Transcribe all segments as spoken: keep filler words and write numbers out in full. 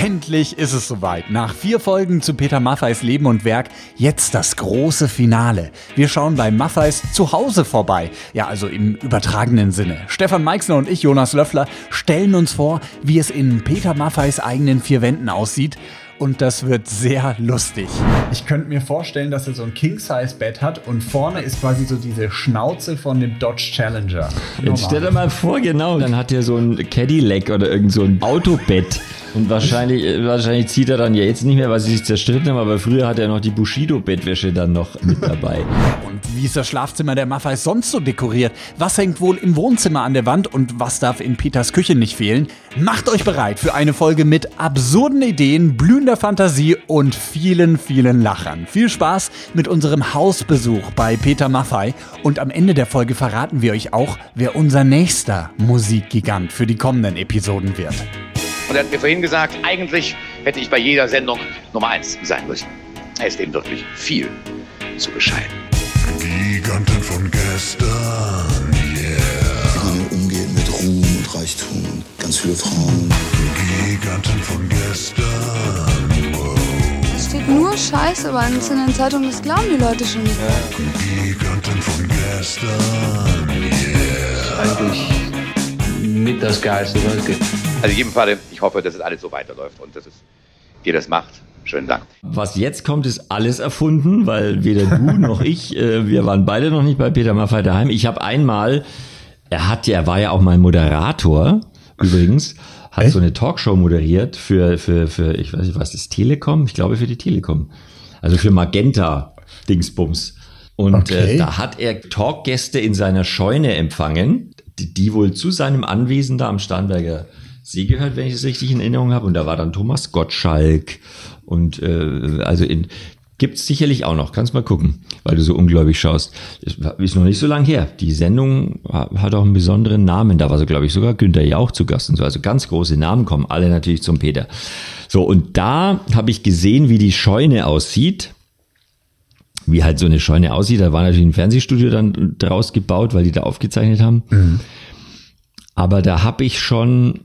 Endlich ist es soweit. Nach vier Folgen zu Peter Maffeis Leben und Werk jetzt das große Finale. Wir schauen bei Maffeis Zuhause vorbei. Ja, also im übertragenen Sinne. Stefan Meixner und ich, Jonas Löffler, stellen uns vor, wie es in Peter Maffeis eigenen vier Wänden aussieht. Und das wird sehr lustig. Ich könnte mir vorstellen, dass er so ein King-Size-Bett hat und vorne ist quasi so diese Schnauze von dem Dodge Challenger. Jetzt stell dir mal vor, genau, dann hat er so ein Cadillac oder irgend so ein Autobett. Und wahrscheinlich, wahrscheinlich zieht er dann ja jetzt nicht mehr, weil sie sich zerstritten haben, aber früher hat er noch die Bushido-Bettwäsche dann noch mit dabei. Und wie ist das Schlafzimmer der Maffeis sonst so dekoriert? Was hängt wohl im Wohnzimmer an der Wand und was darf in Peters Küche nicht fehlen? Macht euch bereit für eine Folge mit absurden Ideen, blühender Fantasie und vielen, vielen Lachern. Viel Spaß mit unserem Hausbesuch bei Peter Maffei. Und am Ende der Folge verraten wir euch auch, wer unser nächster Musikgigant für die kommenden Episoden wird. Und er hat mir vorhin gesagt, eigentlich hätte ich bei jeder Sendung Nummer eins sein müssen. Er ist dem wirklich viel zu bescheiden. Giganten von gestern, yeah. Wie man umgeht mit Ruhm und Reichtum und ganz viele Frauen. Giganten von gestern, wow. Es steht nur Scheiße bei uns in den Zeitungen, das glauben die Leute schon nicht. Giganten von gestern, yeah. Eigentlich mit das Geilste, was es gibt. Also in jedem Fall, ich hoffe, dass es alles so weiterläuft und dass es ihr das macht. Schönen Dank. Was jetzt kommt, ist alles erfunden, weil weder du noch ich, äh, wir waren beide noch nicht bei Peter Maffei daheim. Ich habe einmal, er hat ja, er war ja auch mal Moderator, übrigens, hat Echt? so eine Talkshow moderiert für, für, für, ich weiß nicht, was ist Telekom? Ich glaube für die Telekom. Also für Magenta Dingsbums. Und okay. äh, da hat er Talkgäste in seiner Scheune empfangen, die, die wohl zu seinem Anwesen da am Starnberger See gehört, wenn ich es richtig in Erinnerung habe. Und da war dann Thomas Gottschalk. Und äh, also in, gibt's sicherlich auch noch. Kannst mal gucken, weil du so ungläubig schaust. Ist, ist noch nicht so lang her. Die Sendung hat auch einen besonderen Namen. Da war so, glaube ich, sogar Günther Jauch zu Gast und so. Also ganz große Namen kommen alle natürlich zum Peter. So, und da habe ich gesehen, wie die Scheune aussieht. Wie halt so eine Scheune aussieht. Da war natürlich ein Fernsehstudio dann draus gebaut, weil die da aufgezeichnet haben. Mhm. Aber da habe ich schon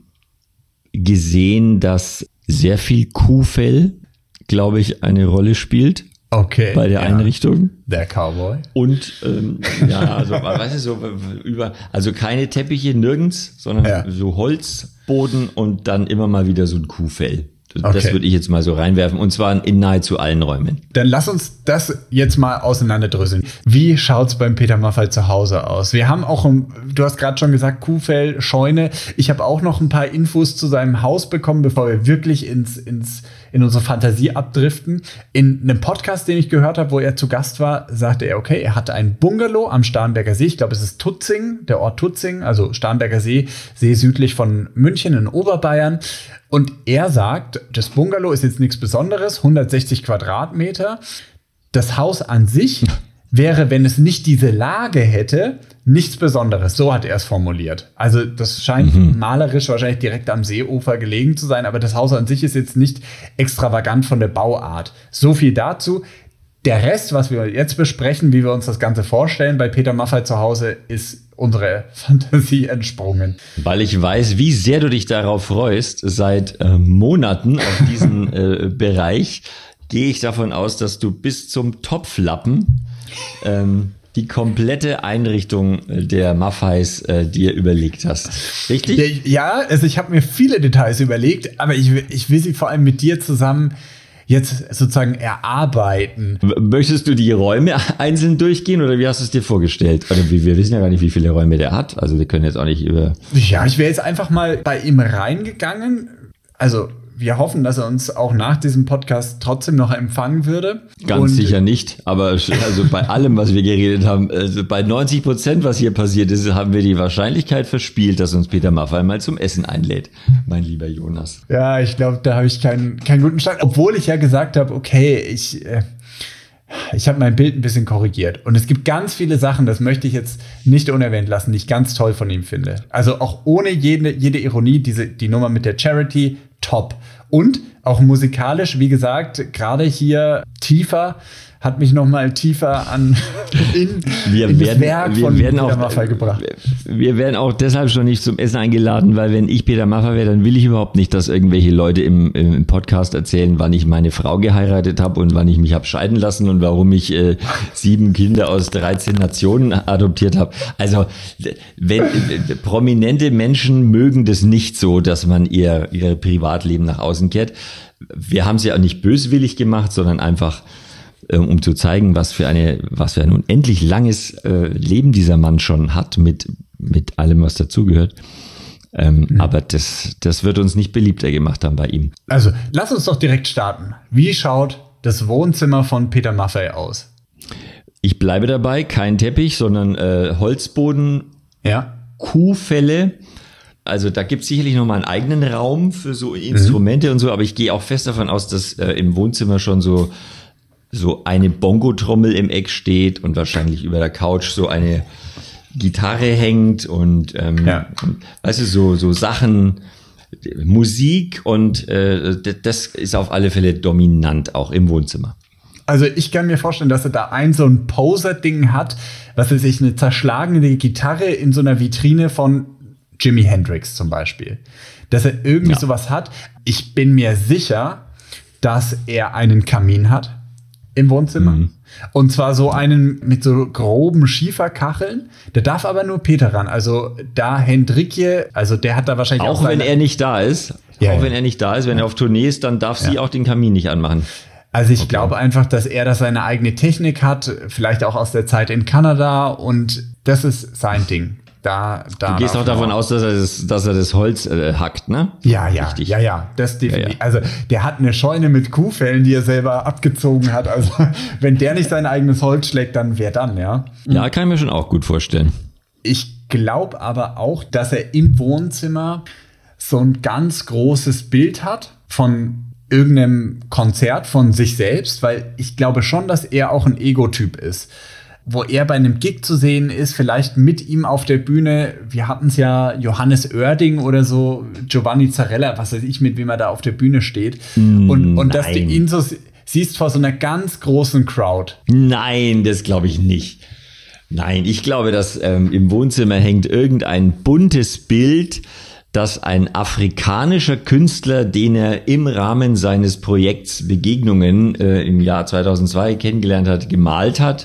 gesehen, dass sehr viel Kuhfell, glaube ich, eine Rolle spielt. Okay. Bei der ja. Einrichtung. Der Cowboy. Und, ähm, ja, also, weißt du, so über, also keine Teppiche nirgends, sondern ja. so Holzboden und dann immer mal wieder so ein Kuhfell. Das okay. würde ich jetzt mal so reinwerfen und zwar in nahezu allen Räumen. Dann lass uns das jetzt mal auseinanderdröseln. Wie schaut's beim Peter Maffei zu Hause aus? Wir haben auch, du hast gerade schon gesagt, Kuhfell, Scheune. Ich habe auch noch ein paar Infos zu seinem Haus bekommen, bevor wir wirklich ins, ins, in unsere Fantasie abdriften. In einem Podcast, den ich gehört habe, wo er zu Gast war, sagte er, okay, er hatte ein Bungalow am Starnberger See. Ich glaube, es ist Tutzing, der Ort Tutzing, also Starnberger See, See südlich von München in Oberbayern. Und er sagt, das Bungalow ist jetzt nichts Besonderes, hundertsechzig Quadratmeter. Das Haus an sich wäre, wenn es nicht diese Lage hätte, nichts Besonderes. So hat er es formuliert. Also das scheint mhm. malerisch wahrscheinlich direkt am Seeufer gelegen zu sein, aber das Haus an sich ist jetzt nicht extravagant von der Bauart. So viel dazu. Der Rest, was wir jetzt besprechen, wie wir uns das Ganze vorstellen bei Peter Maffei zu Hause, ist unsere Fantasie entsprungen. Weil ich weiß, wie sehr du dich darauf freust, seit äh, Monaten auf diesen äh, Bereich, gehe ich davon aus, dass du bis zum Topflappen ähm, die komplette Einrichtung der Maffeis äh, dir überlegt hast. Richtig? Ja, also ich habe mir viele Details überlegt, aber ich, ich will sie vor allem mit dir zusammen jetzt sozusagen erarbeiten. Möchtest du die Räume einzeln durchgehen oder wie hast du es dir vorgestellt? Also wir wissen ja gar nicht, wie viele Räume der hat. Also wir können jetzt auch nicht über... Ja, ich wäre jetzt einfach mal bei ihm reingegangen. Also wir hoffen, dass er uns auch nach diesem Podcast trotzdem noch empfangen würde. Ganz Und sicher nicht. Aber also bei allem, was wir geredet haben, also bei neunzig Prozent, was hier passiert ist, haben wir die Wahrscheinlichkeit verspielt, dass uns Peter Maffei mal zum Essen einlädt. Mein lieber Jonas. Ja, ich glaube, da habe ich keinen, keinen guten Stand. Obwohl ich ja gesagt habe, okay, ich... Äh Ich habe mein Bild ein bisschen korrigiert. Und es gibt ganz viele Sachen, das möchte ich jetzt nicht unerwähnt lassen, die ich ganz toll von ihm finde. Also auch ohne jede, jede Ironie, diese, die Nummer mit der Charity, top. Und Auch musikalisch, wie gesagt, gerade hier tiefer, hat mich noch mal tiefer an in, wir in werden, das Werk wir von werden Peter auch, Maffay gebracht. Wir werden auch deshalb schon nicht zum Essen eingeladen, weil wenn ich Peter Maffay wäre, dann will ich überhaupt nicht, dass irgendwelche Leute im, im Podcast erzählen, wann ich meine Frau geheiratet habe und wann ich mich habe scheiden lassen und warum ich äh, sieben Kinder aus dreizehn Nationen adoptiert habe. Also wenn äh, prominente Menschen mögen das nicht so, dass man ihr, ihr Privatleben nach außen kehrt. Wir haben es ja auch nicht böswillig gemacht, sondern einfach um zu zeigen, was für eine, was für ein unendlich langes äh, Leben dieser Mann schon hat mit, mit allem, was dazugehört. Ähm, mhm. Aber das, das wird uns nicht beliebter gemacht haben bei ihm. Also, lass uns doch direkt starten. Wie schaut das Wohnzimmer von Peter Maffay aus? Ich bleibe dabei, kein Teppich, sondern äh, Holzboden, ja. Kuhfelle. Also da gibt es sicherlich noch mal einen eigenen Raum für so Instrumente mhm. und so, aber ich gehe auch fest davon aus, dass äh, im Wohnzimmer schon so so eine Bongo-Trommel im Eck steht und wahrscheinlich über der Couch so eine Gitarre hängt und, ähm, ja. und weißt du, so, so Sachen, Musik und äh, das ist auf alle Fälle dominant auch im Wohnzimmer. Also ich kann mir vorstellen, dass er da ein so ein Poser-Ding hat, was er sich eine zerschlagene Gitarre in so einer Vitrine von Jimi Hendrix zum Beispiel. Dass er irgendwie ja. sowas hat. Ich bin mir sicher, dass er einen Kamin hat im Wohnzimmer. Mhm. Und zwar so einen mit so groben Schieferkacheln. Da darf aber nur Peter ran. Also da Hendrikje, also der hat da wahrscheinlich auch Auch wenn er nicht da ist. Ja, auch ja. wenn er nicht da ist, wenn er auf Tournee ist, dann darf sie ja. auch den Kamin nicht anmachen. Also ich okay. glaube einfach, dass er da seine eigene Technik hat. Vielleicht auch aus der Zeit in Kanada. Und das ist sein Ding. Da, da du gehst auch davon aus, dass er das, dass er das Holz äh, hackt, ne? Ja, ja, Richtig. ja, ja, das definitiv. Ja, ja. Also der hat eine Scheune mit Kuhfellen, die er selber abgezogen hat. Also wenn der nicht sein eigenes Holz schlägt, dann wer dann, ja? Ja, kann ich mir schon auch gut vorstellen. Ich glaube aber auch, dass er im Wohnzimmer so ein ganz großes Bild hat von irgendeinem Konzert von sich selbst, weil ich glaube schon, dass er auch ein Ego-Typ ist. Wo er bei einem Gig zu sehen ist, vielleicht mit ihm auf der Bühne. Wir hatten es ja, Johannes Oerding oder so, Giovanni Zarella, was weiß ich, mit wem er da auf der Bühne steht. Mm, und und dass du nein. ihn so siehst vor so einer ganz großen Crowd. Nein, das glaube ich nicht. Nein, ich glaube, dass ähm, im Wohnzimmer hängt irgendein buntes Bild, das ein afrikanischer Künstler, den er im Rahmen seines Projekts Begegnungen äh, im Jahr zweitausendzwei kennengelernt hat, gemalt hat.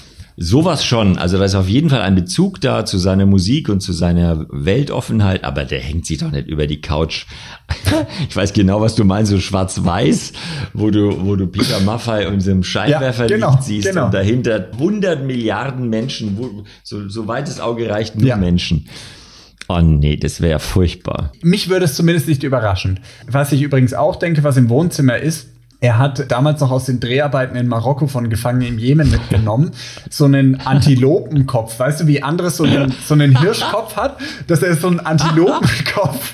Sowas schon, also da ist auf jeden Fall ein Bezug da zu seiner Musik und zu seiner Weltoffenheit, aber der hängt sich doch nicht über die Couch. Ich weiß genau, was du meinst, so schwarz-weiß, wo du, wo du Peter Maffay und so einem Scheinwerferlicht ja, genau, siehst genau. und dahinter hundert Milliarden Menschen, wo, so, so weit das Auge reicht, nur ja. Menschen. Oh nee, das wäre furchtbar. Mich würde es zumindest nicht überraschen. Was ich übrigens auch denke, was im Wohnzimmer ist, er hat damals noch aus den Dreharbeiten in Marokko von Gefangenen im Jemen mitgenommen, so einen Antilopenkopf. Weißt du, wie anderes so einen, so einen Hirschkopf hat, dass er so einen Antilopenkopf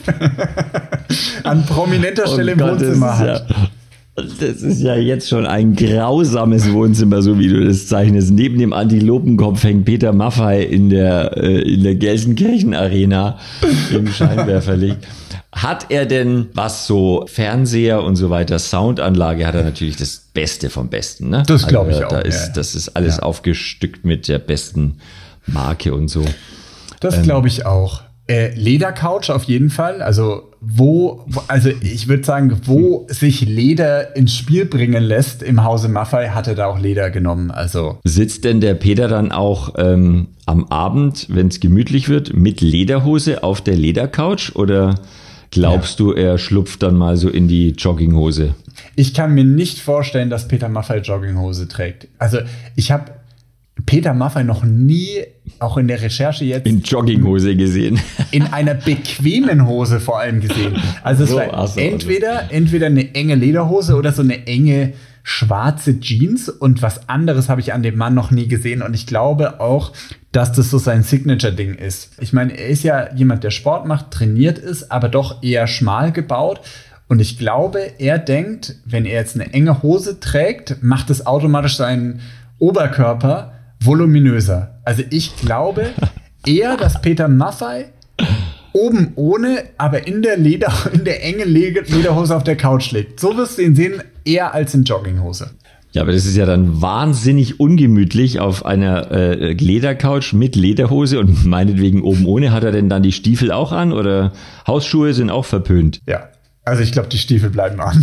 an prominenter Stelle im oh Gott, Wohnzimmer das hat. Ja, das ist ja jetzt schon ein grausames Wohnzimmer, so wie du das zeichnest. Neben dem Antilopenkopf hängt Peter Maffay in der, äh, in der Gelsenkirchen Arena im Scheinwerferlicht. Hat er denn, was so Fernseher und so weiter, Soundanlage, hat er natürlich das Beste vom Besten, ne? Das glaube also, ich auch. Da ist, ja. Das ist alles ja. aufgestückt mit der besten Marke und so. Das ähm, glaube ich auch. Äh, Ledercouch auf jeden Fall. Also wo, wo also ich würde sagen, wo sich Leder ins Spiel bringen lässt im Hause Maffay, hat er da auch Leder genommen. Also sitzt denn der Peter dann auch ähm, am Abend, wenn es gemütlich wird, mit Lederhose auf der Ledercouch oder glaubst ja. du, er schlupft dann mal so in die Jogginghose? Ich kann mir nicht vorstellen, dass Peter Maffay Jogginghose trägt. Also ich habe Peter Maffay noch nie, auch in der Recherche jetzt, in Jogginghose gesehen. In einer bequemen Hose vor allem gesehen. Also es so, war also, entweder, also. entweder eine enge Lederhose oder so eine enge schwarze Jeans, und was anderes habe ich an dem Mann noch nie gesehen, und ich glaube auch, dass das so sein Signature-Ding ist. Ich meine, er ist ja jemand, der Sport macht, trainiert ist, aber doch eher schmal gebaut, und ich glaube, er denkt, wenn er jetzt eine enge Hose trägt, macht es automatisch seinen Oberkörper voluminöser. Also ich glaube eher, dass Peter Maffay oben ohne, aber in der Leder, in der engen Lederhose auf der Couch liegt. So wirst du ihn sehen, eher als in Jogginghose. Ja, aber das ist ja dann wahnsinnig ungemütlich auf einer äh, Ledercouch mit Lederhose und meinetwegen oben ohne. Hat er denn dann die Stiefel auch an oder Hausschuhe sind auch verpönt? Ja, also ich glaube, die Stiefel bleiben an.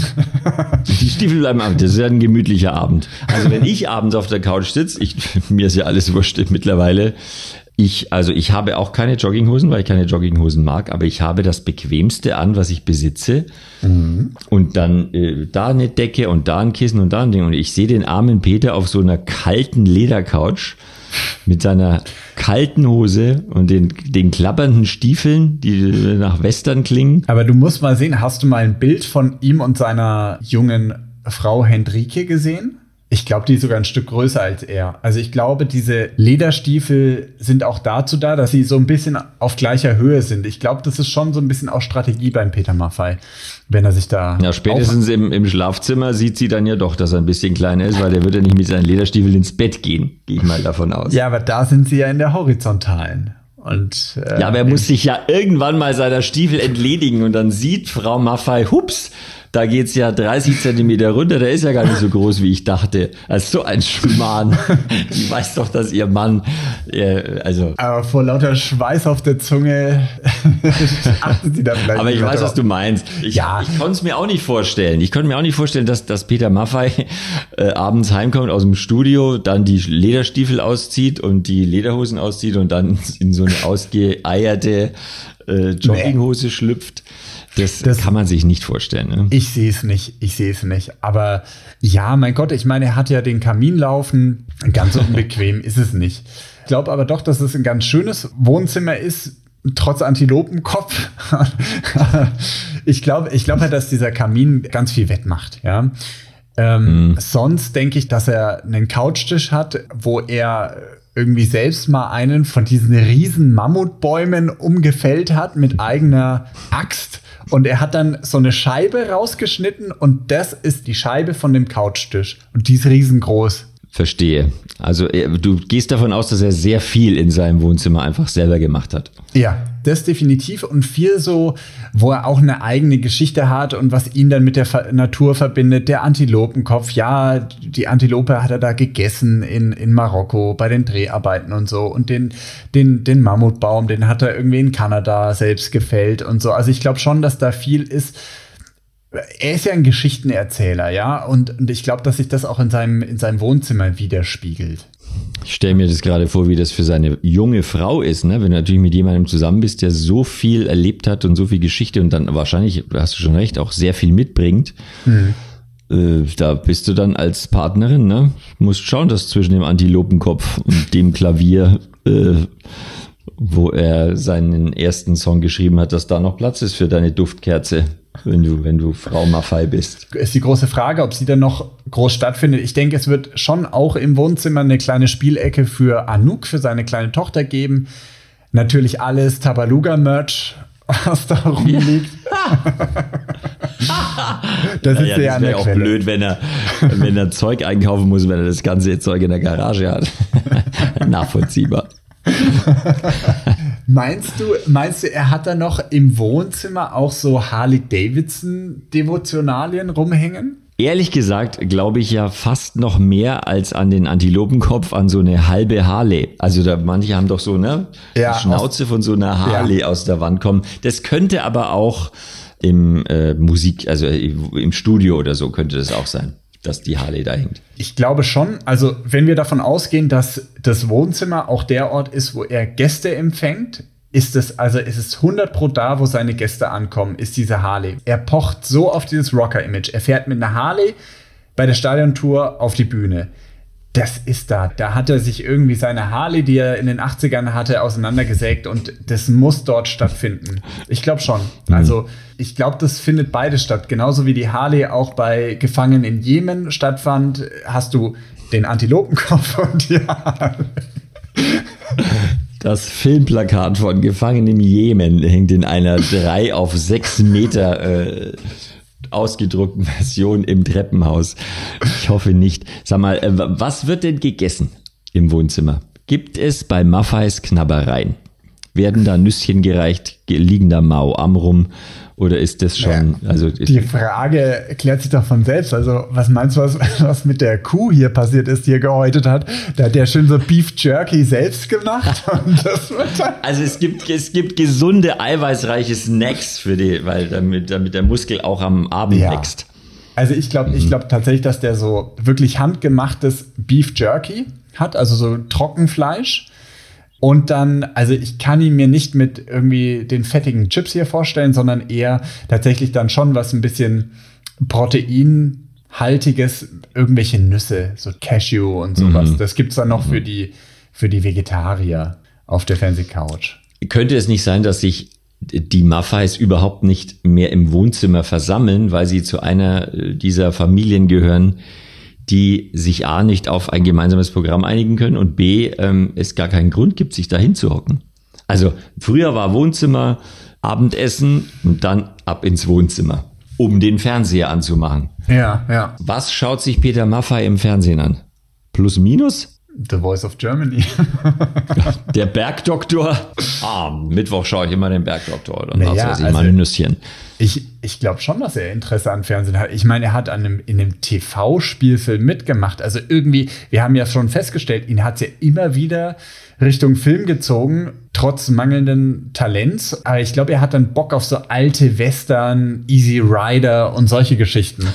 Die Stiefel bleiben an, das ist ja ein gemütlicher Abend. Also wenn ich abends auf der Couch sitze, ich, mir ist ja alles wurscht mittlerweile, Ich, also ich habe auch keine Jogginghosen, weil ich keine Jogginghosen mag, aber ich habe das Bequemste an, was ich besitze. Mhm. Und dann äh, da eine Decke und da ein Kissen und da ein Ding. Und ich sehe den armen Peter auf so einer kalten Ledercouch mit seiner kalten Hose und den, den klappernden Stiefeln, die nach Western klingen. Aber du musst mal sehen, hast du mal ein Bild von ihm und seiner jungen Frau Hendrike gesehen? Ich glaube, die ist sogar ein Stück größer als er. Also ich glaube, diese Lederstiefel sind auch dazu da, dass sie so ein bisschen auf gleicher Höhe sind. Ich glaube, das ist schon so ein bisschen auch Strategie beim Peter Maffay, wenn er sich da... Ja, spätestens im, im Schlafzimmer sieht sie dann ja doch, dass er ein bisschen kleiner ist, weil der wird ja nicht mit seinen Lederstiefeln ins Bett gehen, gehe ich mal davon aus. Ja, aber da sind sie ja in der Horizontalen. Und, äh, ja, aber er muss sich ja irgendwann mal seiner Stiefel entledigen und dann sieht Frau Maffay, hups, da geht's ja dreißig Zentimeter runter, der ist ja gar nicht so groß, wie ich dachte. Also so ein Schmarrn. Die weiß doch, dass ihr Mann, äh, also... Aber vor lauter Schweiß auf der Zunge achten sie da vielleicht. Aber ich weiß, drauf. Was du meinst. Ich, ja. ich konnte es mir auch nicht vorstellen. Ich konnte mir auch nicht vorstellen, dass, dass Peter Maffay äh, abends heimkommt aus dem Studio, dann die Lederstiefel auszieht und die Lederhosen auszieht und dann in so eine ausgeeierte äh, Jogginghose nee. schlüpft. Das, das kann man sich nicht vorstellen. Ne? Ich sehe es nicht, ich sehe es nicht. Aber ja, mein Gott, ich meine, er hat ja den Kamin laufen. Ganz unbequem ist es nicht. Ich glaube aber doch, dass es ein ganz schönes Wohnzimmer ist, trotz Antilopenkopf. ich glaube ich glaube halt, dass dieser Kamin ganz viel wettmacht. Ja? Ähm, mhm. Sonst denke ich, dass er einen Couchtisch hat, wo er irgendwie selbst mal einen von diesen riesen Mammutbäumen umgefällt hat mit eigener Axt. Und er hat dann so eine Scheibe rausgeschnitten und das ist die Scheibe von dem Couchtisch. Und die ist riesengroß. Verstehe. Also du gehst davon aus, dass er sehr viel in seinem Wohnzimmer einfach selber gemacht hat. Ja, das definitiv. Und viel so, wo er auch eine eigene Geschichte hat und was ihn dann mit der Natur verbindet. Der Antilopenkopf, ja, die Antilope hat er da gegessen in, in Marokko bei den Dreharbeiten und so. Und den, den, den Mammutbaum, den hat er irgendwie in Kanada selbst gefällt und so. Also ich glaube schon, dass da viel ist. Er ist ja ein Geschichtenerzähler, ja, und, und ich glaube, dass sich das auch in seinem, in seinem Wohnzimmer widerspiegelt. Ich stelle mir das gerade vor, wie das für seine junge Frau ist, ne? Wenn du natürlich mit jemandem zusammen bist, der so viel erlebt hat und so viel Geschichte und dann wahrscheinlich, hast du schon recht, auch sehr viel mitbringt. Mhm. Äh, da bist du dann als Partnerin, ne? Musst schauen, dass zwischen dem Antilopenkopf und dem Klavier, äh, wo er seinen ersten Song geschrieben hat, dass da noch Platz ist für deine Duftkerze. Wenn du, wenn du Frau Maffay bist. Ist die große Frage, ob sie dann noch groß stattfindet. Ich denke, es wird schon auch im Wohnzimmer eine kleine Spielecke für Anouk, für seine kleine Tochter geben. Natürlich alles Tabaluga-Merch, was da rumliegt. Das ist ja, ja, das wäre auch Quelle. Blöd, wenn er, wenn er Zeug einkaufen muss, wenn er das ganze Zeug in der Garage hat. Nachvollziehbar. Meinst du, meinst du, er hat da noch im Wohnzimmer auch so Harley-Davidson-Devotionalien rumhängen? Ehrlich gesagt glaube ich ja fast noch mehr als an den Antilopenkopf an so eine halbe Harley. Also da manche haben doch so ne ja, die Schnauze aus, von so einer Harley ja. aus der Wand kommen. Das könnte aber auch im äh, Musik, also im Studio oder so könnte das auch sein, dass die Harley da hängt. Ich glaube schon, also wenn wir davon ausgehen, dass das Wohnzimmer auch der Ort ist, wo er Gäste empfängt, ist es, also ist es hundert Pro da, wo seine Gäste ankommen, ist diese Harley. Er pocht so auf dieses Rocker-Image. Er fährt mit einer Harley bei der Stadiontour auf die Bühne. Das ist da. Da hat er sich irgendwie seine Harley, die er in den achtzigern hatte, auseinandergesägt und das muss dort stattfinden. Ich glaube schon. Also ich glaube, das findet beides statt. Genauso wie die Harley auch bei Gefangenen in Jemen stattfand, hast du den Antilopenkopf und die Harley. Das Filmplakat von Gefangen im Jemen hängt in einer drei auf sechs Meter äh, ausgedruckten Version im Treppenhaus. Ich hoffe nicht. Sag mal, äh, was wird denn gegessen im Wohnzimmer? Gibt es bei Maffays Knabbereien Werden da Nüsschen gereicht? Liegen da Mau am rum? Oder ist das schon, ja, also. Die Frage erklärt sich doch von selbst. Also, was meinst du, was, was mit der Kuh hier passiert ist, die er gehäutet hat? Da hat der schön so Beef Jerky selbst gemacht. Und das wird dann also, es gibt, es gibt gesunde, eiweißreiche Snacks für die, weil damit, damit der Muskel auch am Abend ja. wächst. Also, ich glaube, ich glaube tatsächlich, dass der so wirklich handgemachtes Beef Jerky hat, also so Trockenfleisch. Und dann, also ich kann ihn mir nicht mit irgendwie den fettigen Chips hier vorstellen, sondern eher tatsächlich dann schon was ein bisschen proteinhaltiges, irgendwelche Nüsse, so Cashew und sowas. Mhm. Das gibt's dann noch mhm. für die, für die Vegetarier auf der Fernsehcouch. Könnte es nicht sein, dass sich die Maffeis überhaupt nicht mehr im Wohnzimmer versammeln, weil sie zu einer dieser Familien gehören, die sich A, nicht auf ein gemeinsames Programm einigen können und B, ähm, es gar keinen Grund gibt, sich da hinzuhocken. Also früher war Wohnzimmer, Abendessen und dann ab ins Wohnzimmer, um den Fernseher anzumachen. Ja, ja. Was schaut sich Peter Maffay im Fernsehen an? Plus, minus? The Voice of Germany. Der Bergdoktor. Ah, Mittwoch schaue ich immer den Bergdoktor oder naja, was weiß ich, also mal ein Nüsschen. Ich, ich glaube schon, dass er Interesse an Fernsehen hat. Ich meine, er hat an einem, in einem T V-Spielfilm mitgemacht. Also irgendwie, wir haben ja schon festgestellt, ihn hat es ja immer wieder Richtung Film gezogen, trotz mangelnden Talents. Aber ich glaube, er hat dann Bock auf so alte Western, Easy Rider und solche Geschichten.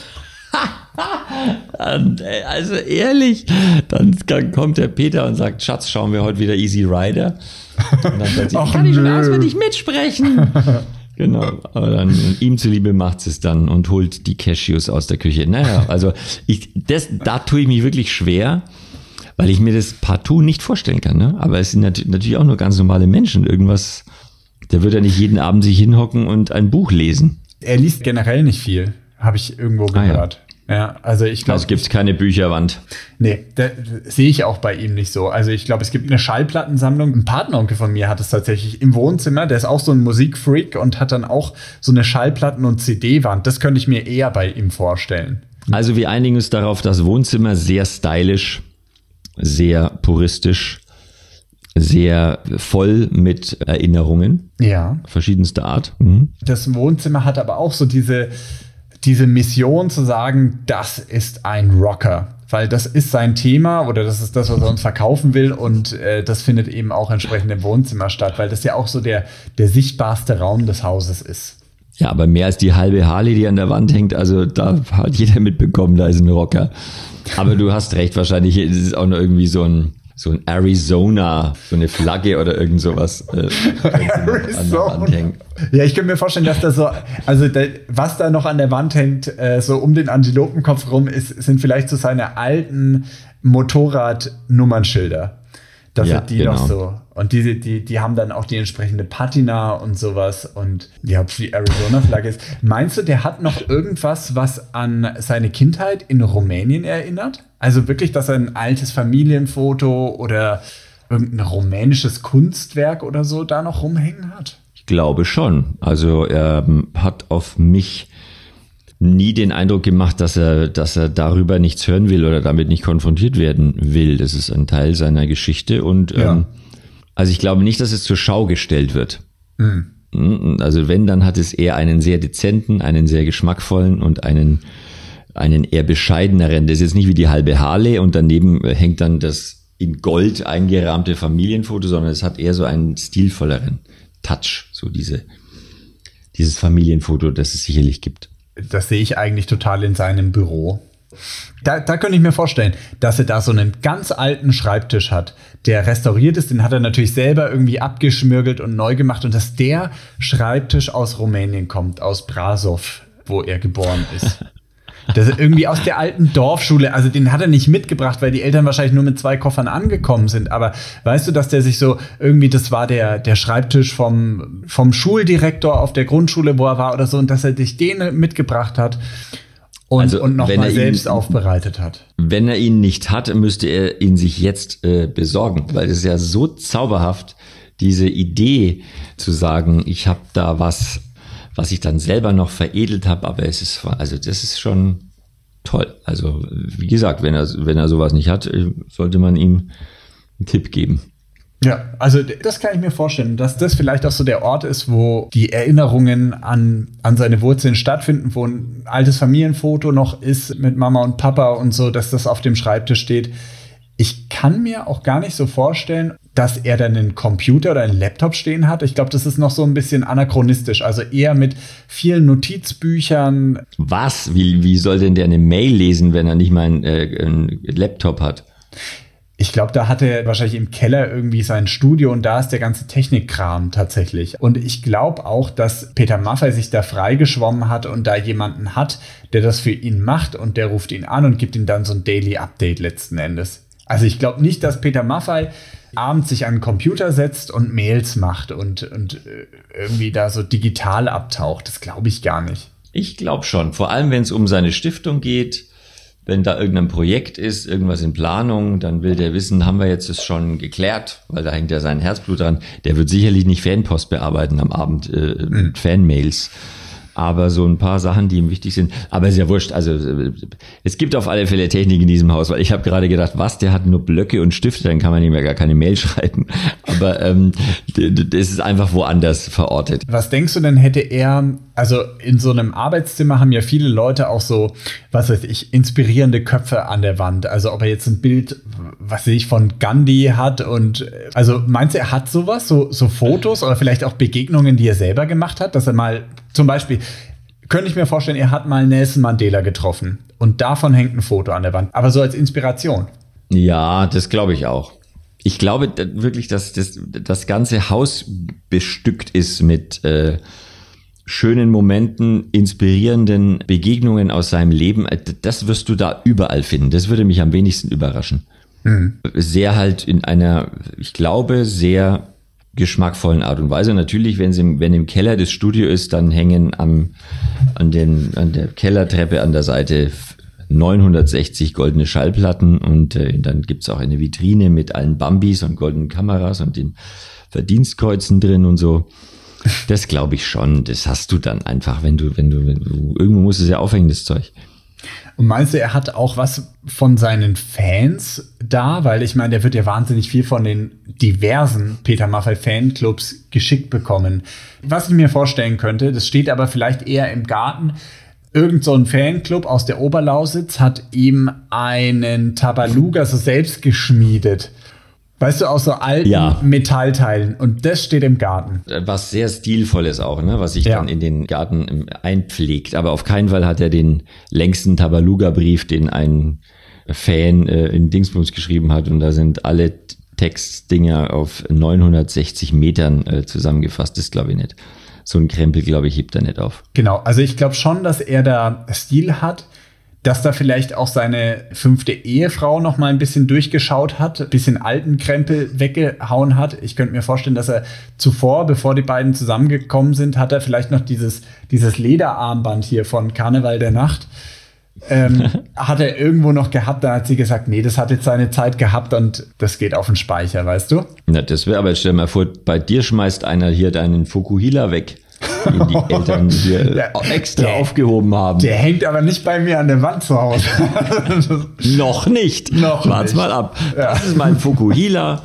Also ehrlich, dann kommt der Peter und sagt, Schatz, schauen wir heute wieder Easy Rider. Und dann sagt sie, Ach, kann ich schon nö. auswendig mitsprechen. Genau, aber dann ihm zuliebe macht es dann und holt die Cashews aus der Küche. Naja, also ich, das, da tue ich mich wirklich schwer, weil ich mir das partout nicht vorstellen kann. Ne? Aber es sind natürlich auch nur ganz normale Menschen. Irgendwas, der wird ja nicht jeden Abend sich hinhocken und ein Buch lesen. Er liest generell nicht viel, habe ich irgendwo gehört. Ah, ja. Ja, also ich glaube. Also gibt es keine Bücherwand. Nee, das sehe ich auch bei ihm nicht so. Also ich glaube, es gibt eine Schallplattensammlung. Ein Patenonkel von mir hat es tatsächlich im Wohnzimmer. Der ist auch so ein Musikfreak und hat dann auch so eine Schallplatten- und C D-Wand. Das könnte ich mir eher bei ihm vorstellen. Also wir einigen uns darauf, das Wohnzimmer sehr stylisch, sehr puristisch, sehr voll mit Erinnerungen. Ja. Verschiedenster Art. Mhm. Das Wohnzimmer hat aber auch so diese... diese Mission zu sagen, das ist ein Rocker, weil das ist sein Thema oder das ist das, was er uns verkaufen will und äh, das findet eben auch entsprechend im Wohnzimmer statt, weil das ja auch so der, der sichtbarste Raum des Hauses ist. Ja, aber mehr als die halbe Harley, die an der Wand hängt, also da hat jeder mitbekommen, da ist ein Rocker. Aber du hast recht, wahrscheinlich ist es auch noch irgendwie so ein so ein Arizona, so eine Flagge oder irgend sowas äh, an der Wand hängt. Ja, ich könnte mir vorstellen, dass da so, also da, was da noch an der Wand hängt, äh, so um den Antilopenkopf rum, ist, sind vielleicht so seine alten Motorrad-Nummernschilder. Das ja, sind die genau. noch so. Und die, die, die haben dann auch die entsprechende Patina und sowas. Und ja, die Arizona-Flagge ist. Meinst du, der hat noch irgendwas, was an seine Kindheit in Rumänien erinnert? Also wirklich, dass er ein altes Familienfoto oder irgendein rumänisches Kunstwerk oder so da noch rumhängen hat? Ich glaube schon. Also er hat auf mich nie den Eindruck gemacht, dass er, dass er darüber nichts hören will oder damit nicht konfrontiert werden will. Das ist ein Teil seiner Geschichte und ja. ähm, also ich glaube nicht, dass es zur Schau gestellt wird. Mhm. Also wenn, dann hat es eher einen sehr dezenten, einen sehr geschmackvollen und einen, einen eher bescheideneren. Das ist jetzt nicht wie die halbe Harley und daneben hängt dann das in Gold eingerahmte Familienfoto, sondern es hat eher so einen stilvolleren Touch, so diese, dieses Familienfoto, das es sicherlich gibt. Das sehe ich eigentlich total in seinem Büro. Da, da könnte ich mir vorstellen, dass er da so einen ganz alten Schreibtisch hat, der restauriert ist. Den hat er natürlich selber irgendwie abgeschmirgelt und neu gemacht. Und dass der Schreibtisch aus Rumänien kommt, aus Brasov, wo er geboren ist. Das ist irgendwie aus der alten Dorfschule. Also den hat er nicht mitgebracht, weil die Eltern wahrscheinlich nur mit zwei Koffern angekommen sind. Aber weißt du, dass der sich so irgendwie, das war der, der Schreibtisch vom, vom Schuldirektor auf der Grundschule, wo er war oder so, und dass er sich den mitgebracht hat und, also, und nochmal selbst ihn, aufbereitet hat. Wenn er ihn nicht hat, müsste er ihn sich jetzt äh, besorgen, weil es ist ja so zauberhaft, diese Idee zu sagen, ich habe da was, was ich dann selber noch veredelt habe, aber es ist, also das ist schon toll. Also wie gesagt, wenn er, wenn er sowas nicht hat, sollte man ihm einen Tipp geben. Ja, also das kann ich mir vorstellen, dass das vielleicht auch so der Ort ist, wo die Erinnerungen an, an seine Wurzeln stattfinden, wo ein altes Familienfoto noch ist mit Mama und Papa und so, dass das auf dem Schreibtisch steht. Ich kann mir auch gar nicht so vorstellen, dass er dann einen Computer oder einen Laptop stehen hat. Ich glaube, das ist noch so ein bisschen anachronistisch, also eher mit vielen Notizbüchern. Was? Wie, wie soll denn der eine Mail lesen, wenn er nicht mal einen, äh, einen Laptop hat? Ich glaube, da hat er wahrscheinlich im Keller irgendwie sein Studio und da ist der ganze Technikkram tatsächlich. Und ich glaube auch, dass Peter Maffay sich da freigeschwommen hat und da jemanden hat, der das für ihn macht und der ruft ihn an und gibt ihm dann so ein Daily Update letzten Endes. Also ich glaube nicht, dass Peter Maffay abends sich an den Computer setzt und Mails macht und, und irgendwie da so digital abtaucht. Das glaube ich gar nicht. Ich glaube schon. Vor allem, wenn es um seine Stiftung geht. Wenn da irgendein Projekt ist, irgendwas in Planung, dann will der wissen, haben wir jetzt das schon geklärt, weil da hängt ja sein Herzblut dran. Der wird sicherlich nicht Fanpost bearbeiten am Abend äh, mit mhm. Fanmails. Aber so ein paar Sachen, die ihm wichtig sind. Aber ist ja wurscht. Also es gibt auf alle Fälle Technik in diesem Haus, weil ich habe gerade gedacht, was, der hat nur Blöcke und Stifte, dann kann man ihm ja gar keine Mail schreiben. Aber ähm, das ist einfach woanders verortet. Was denkst du denn, hätte er, also in so einem Arbeitszimmer haben ja viele Leute auch so, was weiß ich, inspirierende Köpfe an der Wand. Also ob er jetzt ein Bild, was weiß ich, von Gandhi hat und, also meinst du, er hat sowas, so, so Fotos oder vielleicht auch Begegnungen, die er selber gemacht hat, dass er mal zum Beispiel, könnte ich mir vorstellen, er hat mal Nelson Mandela getroffen und davon hängt ein Foto an der Wand, aber so als Inspiration. Ja, das glaube ich auch. Ich glaube wirklich, dass das, das ganze Haus bestückt ist mit äh, schönen Momenten, inspirierenden Begegnungen aus seinem Leben. Das wirst du da überall finden. Das würde mich am wenigsten überraschen. Mhm. Sehr halt in einer, ich glaube, sehr geschmackvollen Art und Weise. Natürlich, wenn im, wenn im Keller das Studio ist, dann hängen am, an, den, an der Kellertreppe an der Seite neunhundertsechzig goldene Schallplatten und äh, dann gibt's auch eine Vitrine mit allen Bambis und goldenen Kameras und den Verdienstkreuzen drin und so. Das glaube ich schon. Das hast du dann einfach, wenn du, wenn du, wenn du, irgendwo musst du es ja aufhängen, das Zeug. Und meinst du, er hat auch was von seinen Fans da? Weil ich meine, der wird ja wahnsinnig viel von den diversen Peter Maffay Fanclubs geschickt bekommen. Was ich mir vorstellen könnte, das steht aber vielleicht eher im Garten. Irgend so ein Fanclub aus der Oberlausitz hat ihm einen Tabaluga so selbst geschmiedet. Weißt du, aus so alten ja. Metallteilen. Und das steht im Garten. Was sehr Stilvolles auch, ne? Was sich ja. dann in den Garten einpflegt. Aber auf keinen Fall hat er den längsten Tabaluga-Brief, den ein Fan äh, in Dingsbums geschrieben hat. Und da sind alle Textdinger auf neunhundertsechzig Metern äh, zusammengefasst. Das glaube ich nicht. So ein Krempel, glaube ich, hebt er nicht auf. Genau, also ich glaube schon, dass er da Stil hat. Dass da vielleicht auch seine fünfte Ehefrau noch mal ein bisschen durchgeschaut hat, ein bisschen alten Krempel weggehauen hat. Ich könnte mir vorstellen, dass er zuvor, bevor die beiden zusammengekommen sind, hat er vielleicht noch dieses, dieses Lederarmband hier von Karneval der Nacht. Ähm, hat er irgendwo noch gehabt, dann hat sie gesagt, nee, das hat jetzt seine Zeit gehabt und das geht auf den Speicher, weißt du? Na, das wäre aber, stell dir mal vor, bei dir schmeißt einer hier deinen Fukuhila weg. Den die Eltern hier der, extra der, aufgehoben haben. Der hängt aber nicht bei mir an der Wand zu Hause. Noch nicht. Noch Wart's nicht. mal ab. Ja. Das ist mein Fukuhila.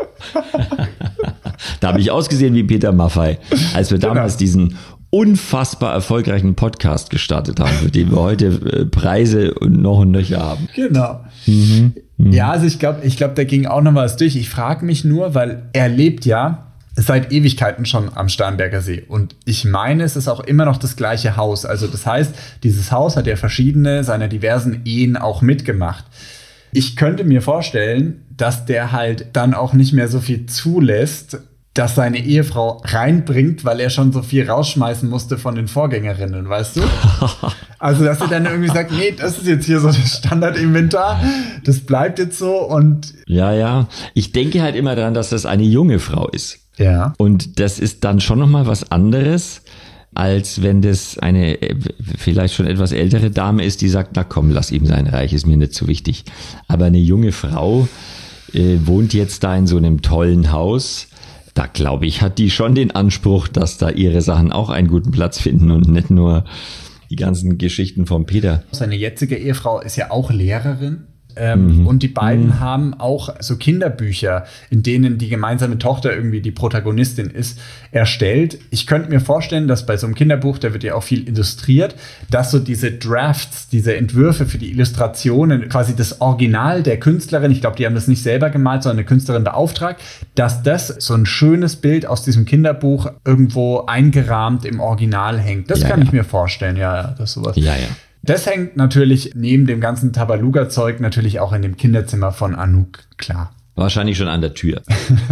Da habe ich ausgesehen wie Peter Maffay, als wir damals genau. diesen unfassbar erfolgreichen Podcast gestartet haben, für den wir heute äh, Preise und noch und nöcher haben. Genau. Mhm. Mhm. Ja, also ich glaube, ich glaube, da ging auch noch was durch. Ich frage mich nur, weil er lebt ja seit Ewigkeiten schon am Starnberger See. Und ich meine, es ist auch immer noch das gleiche Haus. Also das heißt, dieses Haus hat ja verschiedene seiner diversen Ehen auch mitgemacht. Ich könnte mir vorstellen, dass der halt dann auch nicht mehr so viel zulässt, dass seine Ehefrau reinbringt, weil er schon so viel rausschmeißen musste von den Vorgängerinnen, weißt du? Also, dass er dann irgendwie sagt, nee, das ist jetzt hier so das Standardinventar, das bleibt jetzt so und... Ja, ja. Ich denke halt immer daran, dass das eine junge Frau ist. Ja. Und das ist dann schon nochmal was anderes, als wenn das eine vielleicht schon etwas ältere Dame ist, die sagt, na komm, lass ihm sein Reich, ist mir nicht so wichtig. Aber eine junge Frau äh, wohnt jetzt da in so einem tollen Haus. Da glaube ich, hat die schon den Anspruch, dass da ihre Sachen auch einen guten Platz finden und nicht nur die ganzen Geschichten vom Peter. Seine jetzige Ehefrau ist ja auch Lehrerin. Ähm, mhm. Und die beiden mhm. haben auch so Kinderbücher, in denen die gemeinsame Tochter irgendwie die Protagonistin ist, erstellt. Ich könnte mir vorstellen, dass bei so einem Kinderbuch, da wird ja auch viel illustriert, dass so diese Drafts, diese Entwürfe für die Illustrationen, quasi das Original der Künstlerin, ich glaube, die haben das nicht selber gemalt, sondern eine Künstlerin beauftragt, dass das so ein schönes Bild aus diesem Kinderbuch irgendwo eingerahmt im Original hängt. Das ja, kann ja. ich mir vorstellen, ja, ja, das sowas. Ja, ja. Das hängt natürlich neben dem ganzen Tabaluga-Zeug natürlich auch in dem Kinderzimmer von Anouk, klar. Wahrscheinlich schon an der Tür.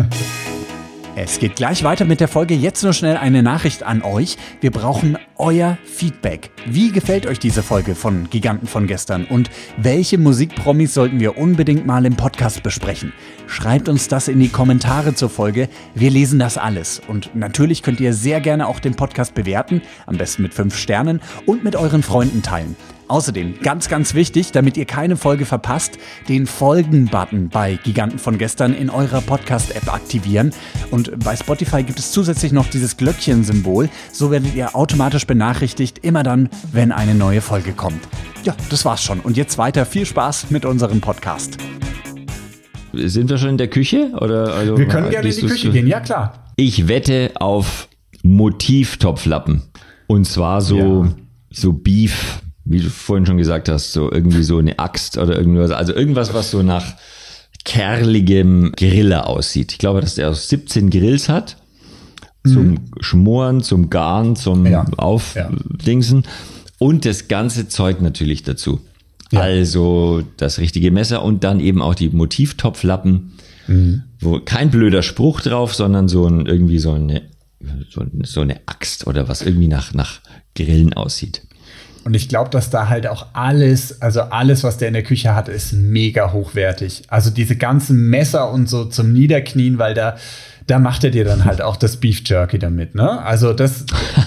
Es geht gleich weiter mit der Folge. Jetzt nur schnell eine Nachricht an euch. Wir brauchen euer Feedback. Wie gefällt euch diese Folge von Giganten von gestern? Und welche Musikpromis sollten wir unbedingt mal im Podcast besprechen? Schreibt uns das in die Kommentare zur Folge. Wir lesen das alles. Und natürlich könnt ihr sehr gerne auch den Podcast bewerten, am besten mit fünf Sternen, und mit euren Freunden teilen. Außerdem, ganz, ganz wichtig, damit ihr keine Folge verpasst, den Folgen-Button bei Giganten von gestern in eurer Podcast-App aktivieren. Und bei Spotify gibt es zusätzlich noch dieses Glöckchen-Symbol. So werdet ihr automatisch benachrichtigt, immer dann, wenn eine neue Folge kommt. Ja, das war's schon. Und jetzt weiter. Viel Spaß mit unserem Podcast. Sind wir schon in der Küche? Oder, also, wir können gerne in die Küche gehen, ja klar. Ich wette auf Motivtopflappen. Und zwar so, ja. so Beef, wie du vorhin schon gesagt hast, so irgendwie so eine Axt oder irgendwas. Also irgendwas, was so nach kerligem Griller aussieht. Ich glaube, dass der aus siebzehn Grills hat. Zum mhm. Schmoren, zum Garen, zum ja. Aufdingsen. Ja. Und das ganze Zeug natürlich dazu. Ja. Also das richtige Messer und dann eben auch die Motivtopflappen, mhm. wo kein blöder Spruch drauf, sondern so ein irgendwie so eine so, so eine Axt oder was irgendwie nach nach Grillen aussieht. Und ich glaube, dass da halt auch alles, also alles, was der in der Küche hat, ist mega hochwertig. Also diese ganzen Messer und so zum Niederknien, weil da da macht er dir dann halt auch das Beef Jerky damit, ne? Also das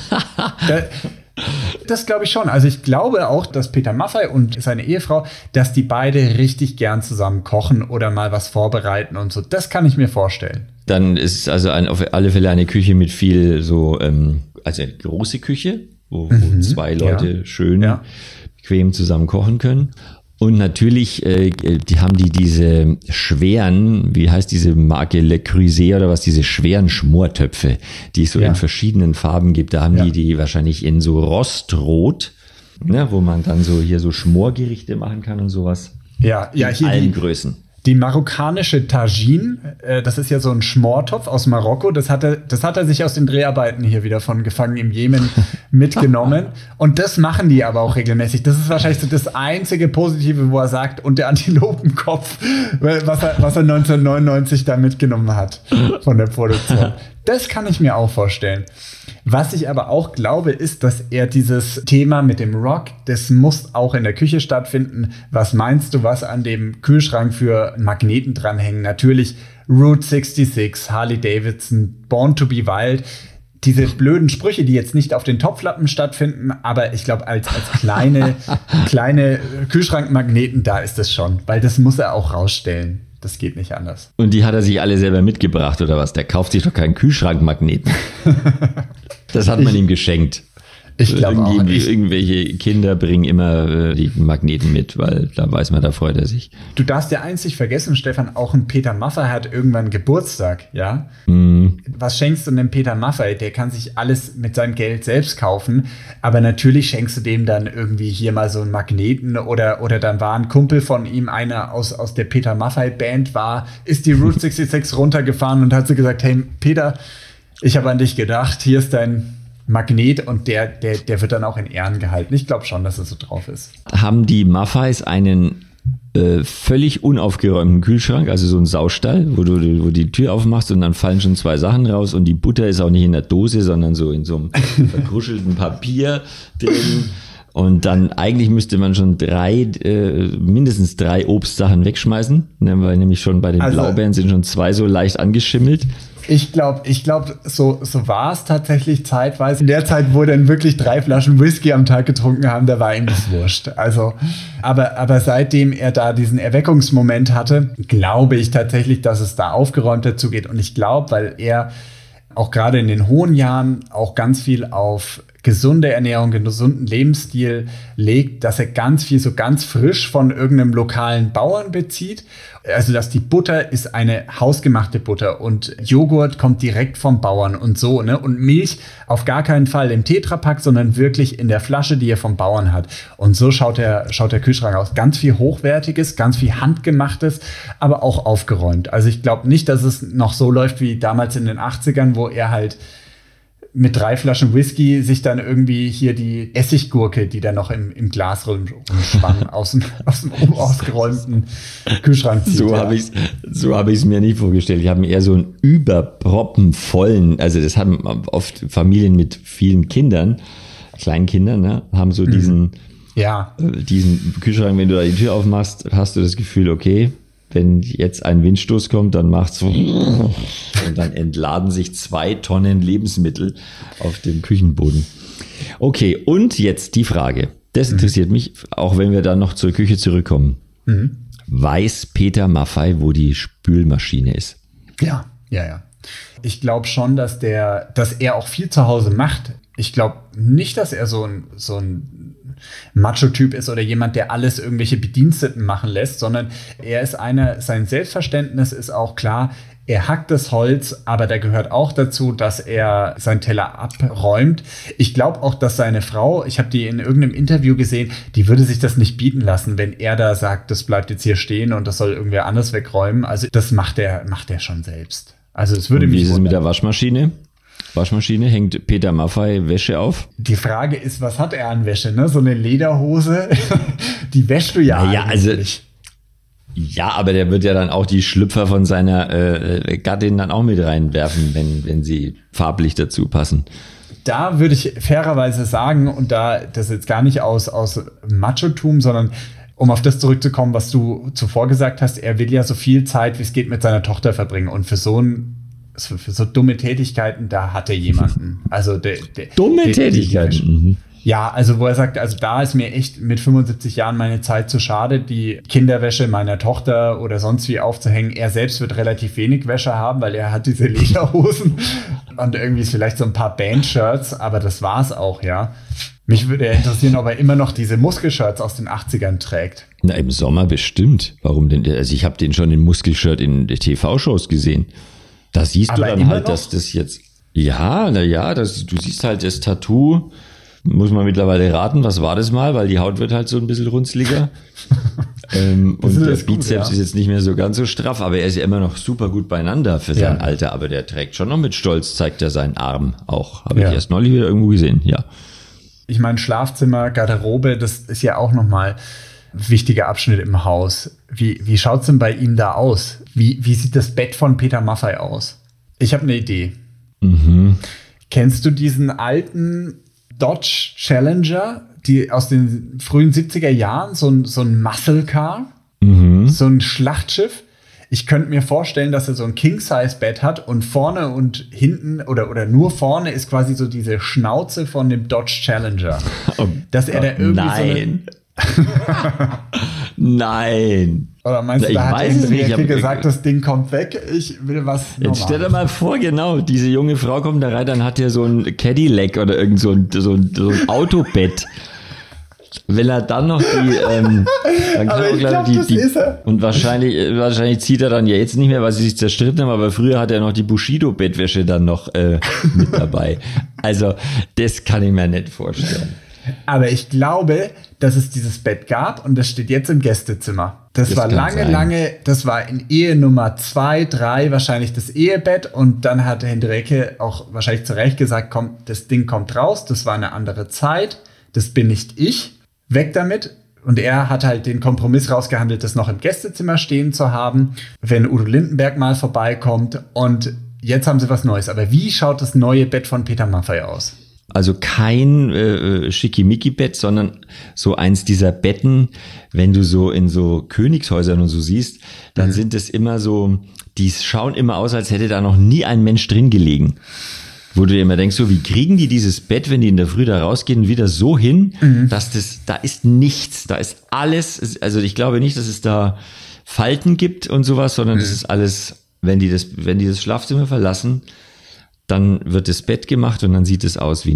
da, Das glaube ich schon. Also ich glaube auch, dass Peter Maffay und seine Ehefrau, dass die beide richtig gern zusammen kochen oder mal was vorbereiten und so. Das kann ich mir vorstellen. Dann ist es also ein, auf alle Fälle eine Küche mit viel so, ähm, also eine große Küche, wo, wo mhm, zwei Leute ja. schön ja. bequem zusammen kochen können. Und natürlich, äh, die haben die diese schweren, wie heißt diese Marke, Le Creuset oder was, diese schweren Schmortöpfe, die es so ja. in verschiedenen Farben gibt. Da haben ja. die die wahrscheinlich in so Rostrot, ne, wo man dann so hier so Schmorgerichte machen kann und sowas. Ja, ja, in hier allen die, Größen. Die marokkanische Tagine, äh, das ist ja so ein Schmortopf aus Marokko, das hat er, das hat er sich aus den Dreharbeiten hier wieder von Gefangen im Jemen mitgenommen. Und das machen die aber auch regelmäßig. Das ist wahrscheinlich so das einzige Positive, wo er sagt, und der Antilopenkopf, was er, was er neunzehnhundertneunundneunzig da mitgenommen hat von der Produktion. Das kann ich mir auch vorstellen. Was ich aber auch glaube, ist, dass er dieses Thema mit dem Rock, das muss auch in der Küche stattfinden. Was meinst du, was an dem Kühlschrank für Magneten dranhängen? Natürlich Route sechsundsechzig, Harley Davidson, Born to be Wild. Diese blöden Sprüche, die jetzt nicht auf den Topflappen stattfinden, aber ich glaube, als, als kleine, kleine Kühlschrankmagneten, da ist das schon. Weil das muss er auch rausstellen. Das geht nicht anders. Und die hat er sich alle selber mitgebracht, oder was? Der kauft sich doch keinen Kühlschrankmagneten. Das hat man ich, ihm geschenkt. Ich glaube auch nicht. Irgendwelche Kinder bringen immer äh, die Magneten mit, weil da weiß man, da freut er sich. Du darfst ja eins nicht vergessen, Stefan, auch ein Peter Maffay hat irgendwann Geburtstag, ja? Mm. Was schenkst du dem Peter Maffay? Der kann sich alles mit seinem Geld selbst kaufen, aber natürlich schenkst du dem dann irgendwie hier mal so einen Magneten oder, oder dann war ein Kumpel von ihm, einer aus, aus der Peter Maffay Band war, ist die Route sechsundsechzig runtergefahren und hat so gesagt, hey Peter, ich habe an dich gedacht, hier ist dein Magnet und der, der, der wird dann auch in Ehren gehalten. Ich glaube schon, dass es so drauf ist. Haben die Maffays einen äh, völlig unaufgeräumten Kühlschrank, also so einen Saustall, wo du wo die Tür aufmachst und dann fallen schon zwei Sachen raus und die Butter ist auch nicht in der Dose, sondern so in so einem verkruschelten Papier drin. Und dann eigentlich müsste man schon drei, äh, mindestens drei Obstsachen wegschmeißen, ne, weil nämlich schon bei den also, Blaubeeren sind schon zwei so leicht angeschimmelt. Ich glaube, ich glaub, so, so war es tatsächlich zeitweise. In der Zeit, wo dann wirklich drei Flaschen Whisky am Tag getrunken haben, da war ihm das wurscht. Also, aber, aber seitdem er da diesen Erweckungsmoment hatte, glaube ich tatsächlich, dass es da aufgeräumter zugeht. Und ich glaube, weil er auch gerade in den hohen Jahren auch ganz viel auf gesunde Ernährung, gesunden Lebensstil legt, dass er ganz viel so ganz frisch von irgendeinem lokalen Bauern bezieht. Also, dass die Butter ist eine hausgemachte Butter und Joghurt kommt direkt vom Bauern und so, ne? Und Milch auf gar keinen Fall im Tetrapack, sondern wirklich in der Flasche, die er vom Bauern hat. Und so schaut der, schaut der Kühlschrank aus. Ganz viel Hochwertiges, ganz viel Handgemachtes, aber auch aufgeräumt. Also ich glaube nicht, dass es noch so läuft wie damals in den achtzigern, wo er halt mit drei Flaschen Whisky sich dann irgendwie hier die Essiggurke, die da noch im, im Glas rumschwang, aus dem, aus dem ausgeräumten Kühlschrank zieht. So ja. habe ich es so hab ich's mir nie vorgestellt. Ich habe mir eher so einen überproppenvollen, also das haben oft Familien mit vielen Kindern, kleinen Kindern, ne, haben so diesen, ja. äh, diesen Kühlschrank, wenn du da die Tür aufmachst, hast du das Gefühl, okay, wenn jetzt ein Windstoß kommt, dann macht's und dann entladen sich zwei Tonnen Lebensmittel auf dem Küchenboden. Okay, und jetzt die Frage. Das interessiert mhm. mich, auch wenn wir dann noch zur Küche zurückkommen. Mhm. Weiß Peter Maffay, wo die Spülmaschine ist? Ja, ja, ja. Ich glaube schon, dass der, dass er auch viel zu Hause macht. Ich glaube nicht, dass er so ein, so ein Macho-Typ ist oder jemand, der alles irgendwelche Bediensteten machen lässt, sondern er ist einer, sein Selbstverständnis ist auch klar, er hackt das Holz, aber da gehört auch dazu, dass er seinen Teller abräumt. Ich glaube auch, dass seine Frau, ich habe die in irgendeinem Interview gesehen, die würde sich das nicht bieten lassen, wenn er da sagt, das bleibt jetzt hier stehen und das soll irgendwer anders wegräumen. Also das macht er, macht er schon selbst. Also es würde und wie mich ist es mit der Waschmaschine? Waschmaschine, hängt Peter Maffay Wäsche auf? Die Frage ist, was hat er an Wäsche, ne? So eine Lederhose, die wäschst du ja naja, eigentlich. Also, ja, aber der wird ja dann auch die Schlüpfer von seiner äh, Gattin dann auch mit reinwerfen, wenn, wenn sie farblich dazu passen. Da würde ich fairerweise sagen, und da das jetzt gar nicht aus, aus Machotum, sondern um auf das zurückzukommen, was du zuvor gesagt hast, er will ja so viel Zeit, wie es geht, mit seiner Tochter verbringen. Und für so ein für so dumme Tätigkeiten, da hat er jemanden. Also der, der, dumme der, Tätigkeiten? Mhm. Ja, also wo er sagt, also da ist mir echt mit fünfundsiebzig Jahren meine Zeit zu schade, die Kinderwäsche meiner Tochter oder sonst wie aufzuhängen. Er selbst wird relativ wenig Wäsche haben, weil er hat diese Lederhosen und irgendwie vielleicht so ein paar Bandshirts, aber das war's auch, ja. Mich würde interessieren, ob er immer noch diese Muskelshirts aus den achtzigern trägt. Na, im Sommer bestimmt. Warum denn? Also ich habe den schon in Muskelshirt in T V-Shows gesehen. Da siehst aber du dann halt, noch? Dass das jetzt, ja, na ja, das, du siehst halt das Tattoo, muss man mittlerweile raten, was war das mal, weil die Haut wird halt so ein bisschen runzliger. ähm, und der Bizeps gut, ja. ist jetzt nicht mehr so ganz so straff, aber er ist ja immer noch super gut beieinander für sein ja. Alter, aber der trägt schon noch mit Stolz, zeigt er seinen Arm auch. Habe ja. ich erst neulich wieder irgendwo gesehen, ja. Ich meine, Schlafzimmer, Garderobe, das ist ja auch nochmal ein wichtiger Abschnitt im Haus. Wie, wie schaut es denn bei ihm da aus? Wie, wie sieht das Bett von Peter Maffay aus? Ich habe eine Idee. Mhm. Kennst du diesen alten Dodge Challenger, die aus den frühen siebziger Jahren, so ein, so ein Muscle Car, mhm. so ein Schlachtschiff? Ich könnte mir vorstellen, dass er so ein King-Size-Bett hat und vorne und hinten oder, oder nur vorne ist quasi so diese Schnauze von dem Dodge Challenger. Oh dass er Gott, da irgendwie nein. so Nein. Oder meinst du, ich da hat weiß es nicht. der gesagt, das Ding kommt weg, ich will was Jetzt Normales. stell dir mal vor, genau, diese junge Frau kommt da rein, dann hat er so ein Cadillac oder irgend so ein, so ein, so ein Autobett. Wenn er dann noch die, ähm, dann kann er auch glaub, die, die ist er. und wahrscheinlich, wahrscheinlich zieht er dann ja jetzt nicht mehr, weil sie sich zerstritten haben, aber früher hat er noch die Bushido-Bettwäsche dann noch äh, mit dabei. Also, das kann ich mir nicht vorstellen. Aber ich glaube, dass es dieses Bett gab und das steht jetzt im Gästezimmer. Das, das war lange, sein. lange, das war in Ehe Nummer zwei, drei wahrscheinlich das Ehebett und dann hat Hendrike auch wahrscheinlich zu Recht gesagt, komm, das Ding kommt raus, das war eine andere Zeit, das bin nicht ich, weg damit. Und er hat halt den Kompromiss rausgehandelt, das noch im Gästezimmer stehen zu haben, wenn Udo Lindenberg mal vorbeikommt und jetzt haben sie was Neues. Aber wie schaut das neue Bett von Peter Maffay aus? Also kein äh, Schickimicki-Bett, sondern so eins dieser Betten, wenn du so in so Königshäusern und so siehst, dann mhm. sind es immer so, die schauen immer aus, als hätte da noch nie ein Mensch drin gelegen. Wo du dir immer denkst, so wie kriegen die dieses Bett, wenn die in der Früh da rausgehen, wieder so hin, mhm. dass das, da ist nichts, da ist alles, also ich glaube nicht, dass es da Falten gibt und sowas, sondern mhm. das ist alles, wenn die das, wenn die das Schlafzimmer verlassen, dann wird das Bett gemacht und dann sieht es aus wie neu.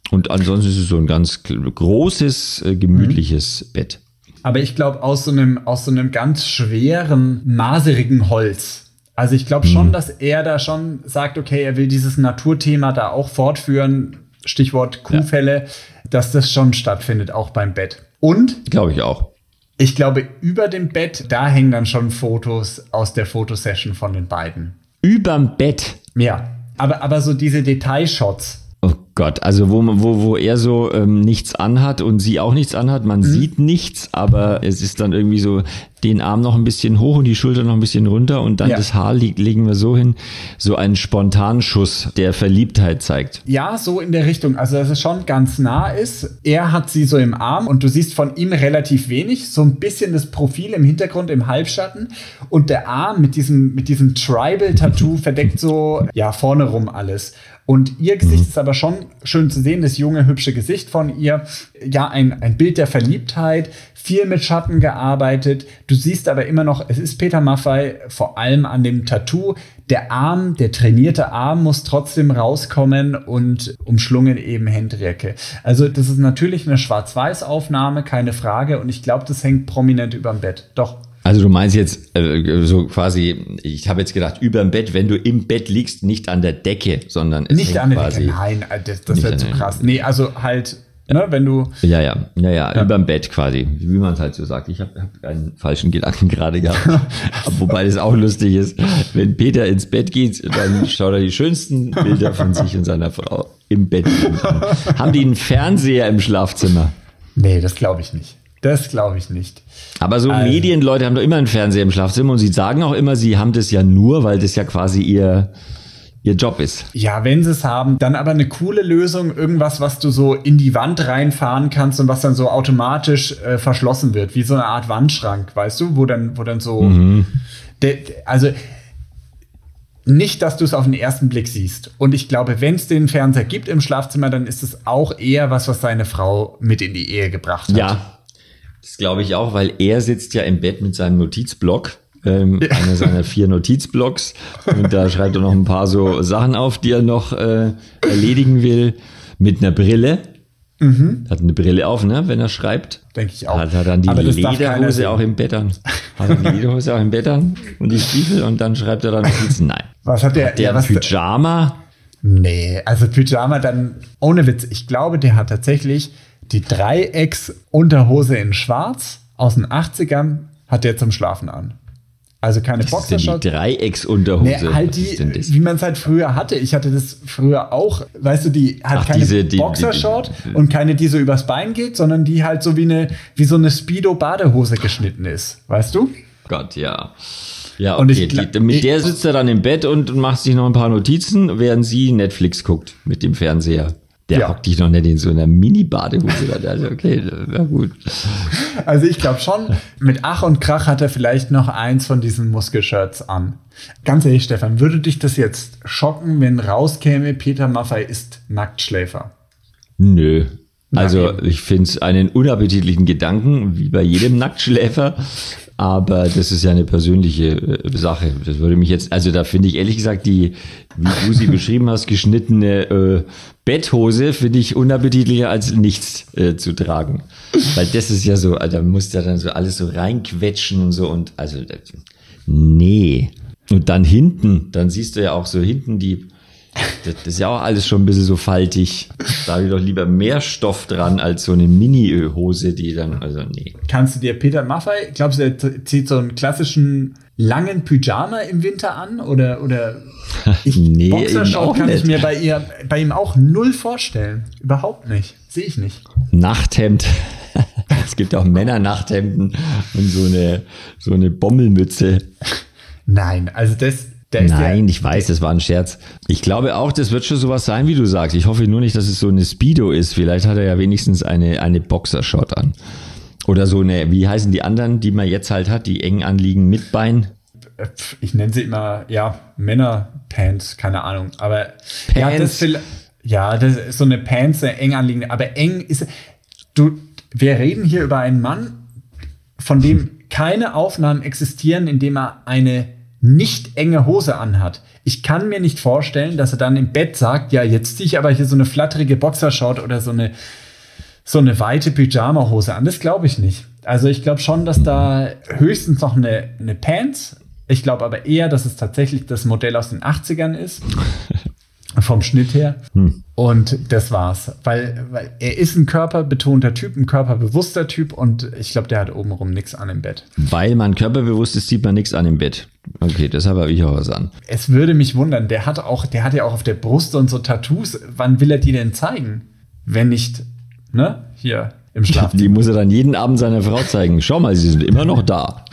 Und ansonsten ist es so ein ganz großes, äh, gemütliches mhm. Bett. Aber ich glaube, aus so einem, aus so einem ganz schweren, maserigen Holz. Also ich glaube schon, mhm. dass er da schon sagt, okay, er will dieses Naturthema da auch fortführen. Stichwort Kuhfälle, ja. dass das schon stattfindet, auch beim Bett. Und? Glaube ich auch. Ich glaube, über dem Bett, da hängen dann schon Fotos aus der Fotosession von den beiden. Überm Bett? Ja, aber, aber so diese Detailshots. Oh Gott, also wo, wo, wo er so ähm, nichts anhat und sie auch nichts anhat, man mhm. sieht nichts, aber es ist dann irgendwie so den Arm noch ein bisschen hoch und die Schulter noch ein bisschen runter und dann ja. das Haar li- legen wir so hin, so einen Spontanschuss, der Verliebtheit zeigt. Ja, so in der Richtung, also dass es schon ganz nah ist. Er hat sie so im Arm und du siehst von ihm relativ wenig, so ein bisschen das Profil im Hintergrund, im Halbschatten und der Arm mit diesem, mit diesem Tribal-Tattoo verdeckt so, ja, vorne rum alles. Und ihr Gesicht mhm. ist aber schon schön zu sehen, das junge, hübsche Gesicht von ihr. Ja, ein, ein Bild der Verliebtheit, viel mit Schatten gearbeitet. Du siehst aber immer noch, es ist Peter Maffay, vor allem an dem Tattoo. Der Arm, der trainierte Arm muss trotzdem rauskommen und umschlungen eben Händedecke. Also das ist natürlich eine Schwarz-Weiß-Aufnahme, keine Frage. Und ich glaube, das hängt prominent überm Bett. Doch. Also du meinst jetzt äh, so quasi, ich habe jetzt gedacht, überm Bett, wenn du im Bett liegst, nicht an der Decke, sondern es nicht an der quasi Decke, nein, das, das wäre zu krass. Nee, also halt, ne, wenn du... Ja, ja, ja, ja, ja. Überm Bett quasi, wie man es halt so sagt. Ich habe hab einen falschen Gedanken gerade gehabt, wobei das auch lustig ist. Wenn Peter ins Bett geht, dann schaut er die schönsten Bilder von sich und seiner Frau im Bett an. Haben die einen Fernseher im Schlafzimmer? Nee, das glaube ich nicht. Das glaube ich nicht. Aber so also, Medienleute haben doch immer einen Fernseher im Schlafzimmer und sie sagen auch immer, sie haben das ja nur, weil das ja quasi ihr, ihr Job ist. Ja, wenn sie es haben, dann aber eine coole Lösung, irgendwas, was du so in die Wand reinfahren kannst und was dann so automatisch äh, verschlossen wird, wie so eine Art Wandschrank, weißt du, wo dann, wo dann so, mhm. de, also nicht, dass du es auf den ersten Blick siehst. Und ich glaube, wenn es den Fernseher gibt im Schlafzimmer, dann ist es auch eher was, was seine Frau mit in die Ehe gebracht hat. Ja. Das glaube ich auch, weil er sitzt ja im Bett mit seinem Notizblock, ähm, ja. einer seiner vier Notizblocks. Und da schreibt er noch ein paar so Sachen auf, die er noch äh, erledigen will. Mit einer Brille. Mhm. Hat eine Brille auf, ne, wenn er schreibt. Denke ich auch. Hat er dann die Lederhose auch im Bett an. Hat er die Lederhose auch im Bett an und die Stiefel und dann schreibt er dann Notizen. Nein. Was hat der? Hat der ja, was Pyjama? Nee, also Pyjama dann, ohne Witz, ich glaube, der hat tatsächlich die Dreiecks-Unterhose in Schwarz aus den achtzigern hat der zum Schlafen an. Also keine Boxershorts. Die Dreiecks-Unterhose. Nee, halt die, wie man es halt früher hatte. Ich hatte das früher auch. Weißt du, die hat Ach, keine diese, die, Boxershort die, die, die, und keine, die so übers Bein geht, sondern die halt so wie eine, wie so eine Speedo-Badehose geschnitten ist. Weißt du? Gott, ja. Ja, okay. Und ich, die, mit der sitzt er dann im Bett und macht sich noch ein paar Notizen, während sie Netflix guckt mit dem Fernseher. Der ja. hockt dich noch nicht in so einer Mini-Badehose. Also okay, na gut. Also ich glaube schon, mit Ach und Krach hat er vielleicht noch eins von diesen Muskelshirts an. Ganz ehrlich, Stefan, würde dich das jetzt schocken, wenn rauskäme, Peter Maffay ist Nacktschläfer? Nö. Also Nein. Ich finde es einen unappetitlichen Gedanken, wie bei jedem Nacktschläfer. Aber das ist ja eine persönliche Sache. Das würde mich jetzt, also da finde ich ehrlich gesagt die, wie du sie beschrieben hast, geschnittene äh, Betthose finde ich unappetitlicher als nichts äh, zu tragen. Weil das ist ja so, da muss ja dann so alles so reinquetschen und so und also nee. Und dann hinten, dann siehst du ja auch so hinten die, das, das ist ja auch alles schon ein bisschen so faltig. Da habe ich doch lieber mehr Stoff dran als so eine Mini-Hose, die dann, also nee. Kannst du dir Peter Maffay, glaubst du, er zieht so einen klassischen langen Pyjama im Winter an? Oder, oder ich, nee, Boxershort kann nicht. ich mir bei, ihr, bei ihm auch null vorstellen. Überhaupt nicht. Sehe ich nicht. Nachthemd. Es gibt auch Männer-Nachthemden und so eine, so eine Bommelmütze. Nein, also das... Nein, ich weiß, das war ein Scherz. Ich glaube auch, das wird schon sowas sein, wie du sagst. Ich hoffe nur nicht, dass es so eine Speedo ist. Vielleicht hat er ja wenigstens eine, eine Boxershort an. Oder so eine, wie heißen die anderen, die man jetzt halt hat, die eng anliegen mit Bein? Ich nenne sie immer, ja, Männerpants, keine Ahnung. Aber Pants. Ja, das will, ja, das ist so eine Pants, eine eng anliegende. Aber eng ist, du, wir reden hier über einen Mann, von dem keine Aufnahmen existieren, in dem er eine nicht enge Hose anhat, ich kann mir nicht vorstellen, dass er dann im Bett sagt, ja, jetzt ziehe ich aber hier so eine flatterige Boxershort oder so eine, so eine weite Pyjama-Hose an. Das glaube ich nicht. Also ich glaube schon, dass da höchstens noch eine, eine Pants. Ich glaube aber eher, dass es tatsächlich das Modell aus den achtzigern ist. Vom Schnitt her. Hm. Und das war's. Weil, weil er ist ein körperbetonter Typ, ein körperbewusster Typ und ich glaube, der hat obenrum nichts an im Bett. Weil man körperbewusst ist, sieht man nichts an im Bett. Okay, deshalb habe ich auch was an. Es würde mich wundern, der hat auch, der hat ja auch auf der Brust und so Tattoos. Wann will er die denn zeigen? Wenn nicht, ne? Hier im Schlafzimmer. Die muss er dann jeden Abend seiner Frau zeigen. Schau mal, sie sind immer noch da.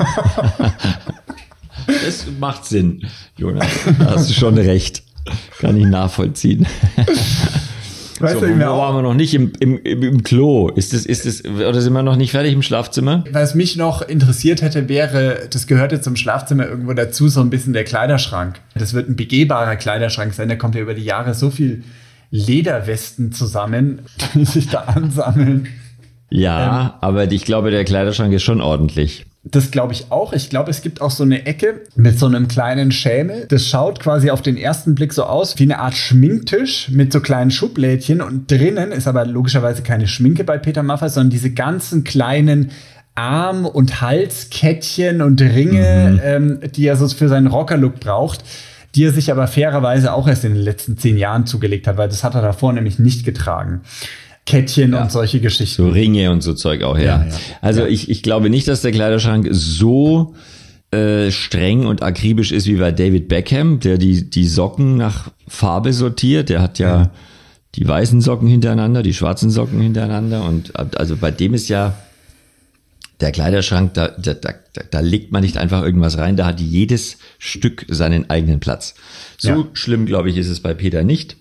Das macht Sinn, Jonas. Da hast du schon recht. Kann ich nachvollziehen. Weißt so, du, wo waren wir noch nicht? Im, im, im, im Klo. Ist das, ist das, oder sind wir noch nicht fertig im Schlafzimmer? Was mich noch interessiert hätte, wäre, das gehörte zum Schlafzimmer irgendwo dazu, so ein bisschen der Kleiderschrank. Das wird ein begehbarer Kleiderschrank sein. Da kommt ja über die Jahre so viel Lederwesten zusammen, die sich da ansammeln. Ja, ähm, aber ich glaube, der Kleiderschrank ist schon ordentlich. Das glaube ich auch. Ich glaube, es gibt auch so eine Ecke mit so einem kleinen Schemel. Das schaut quasi auf den ersten Blick so aus wie eine Art Schminktisch mit so kleinen Schublädchen. Und drinnen ist aber logischerweise keine Schminke bei Peter Maffay, sondern diese ganzen kleinen Arm- und Halskettchen und Ringe, mhm. ähm, die er so für seinen Rocker-Look braucht, die er sich aber fairerweise auch erst in den letzten zehn Jahren zugelegt hat, weil das hat er davor nämlich nicht getragen. Kettchen ja. und solche Geschichten. So Ringe und so Zeug auch, ja. ja, ja. Also ja. Ich, ich glaube nicht, dass der Kleiderschrank so äh, streng und akribisch ist wie bei David Beckham, der die, die Socken nach Farbe sortiert. Der hat ja, ja die weißen Socken hintereinander, die schwarzen Socken hintereinander. Und also bei dem ist ja der Kleiderschrank, da, da, da, da legt man nicht einfach irgendwas rein, da hat jedes Stück seinen eigenen Platz. So ja. schlimm, glaube ich, ist es bei Peter nicht.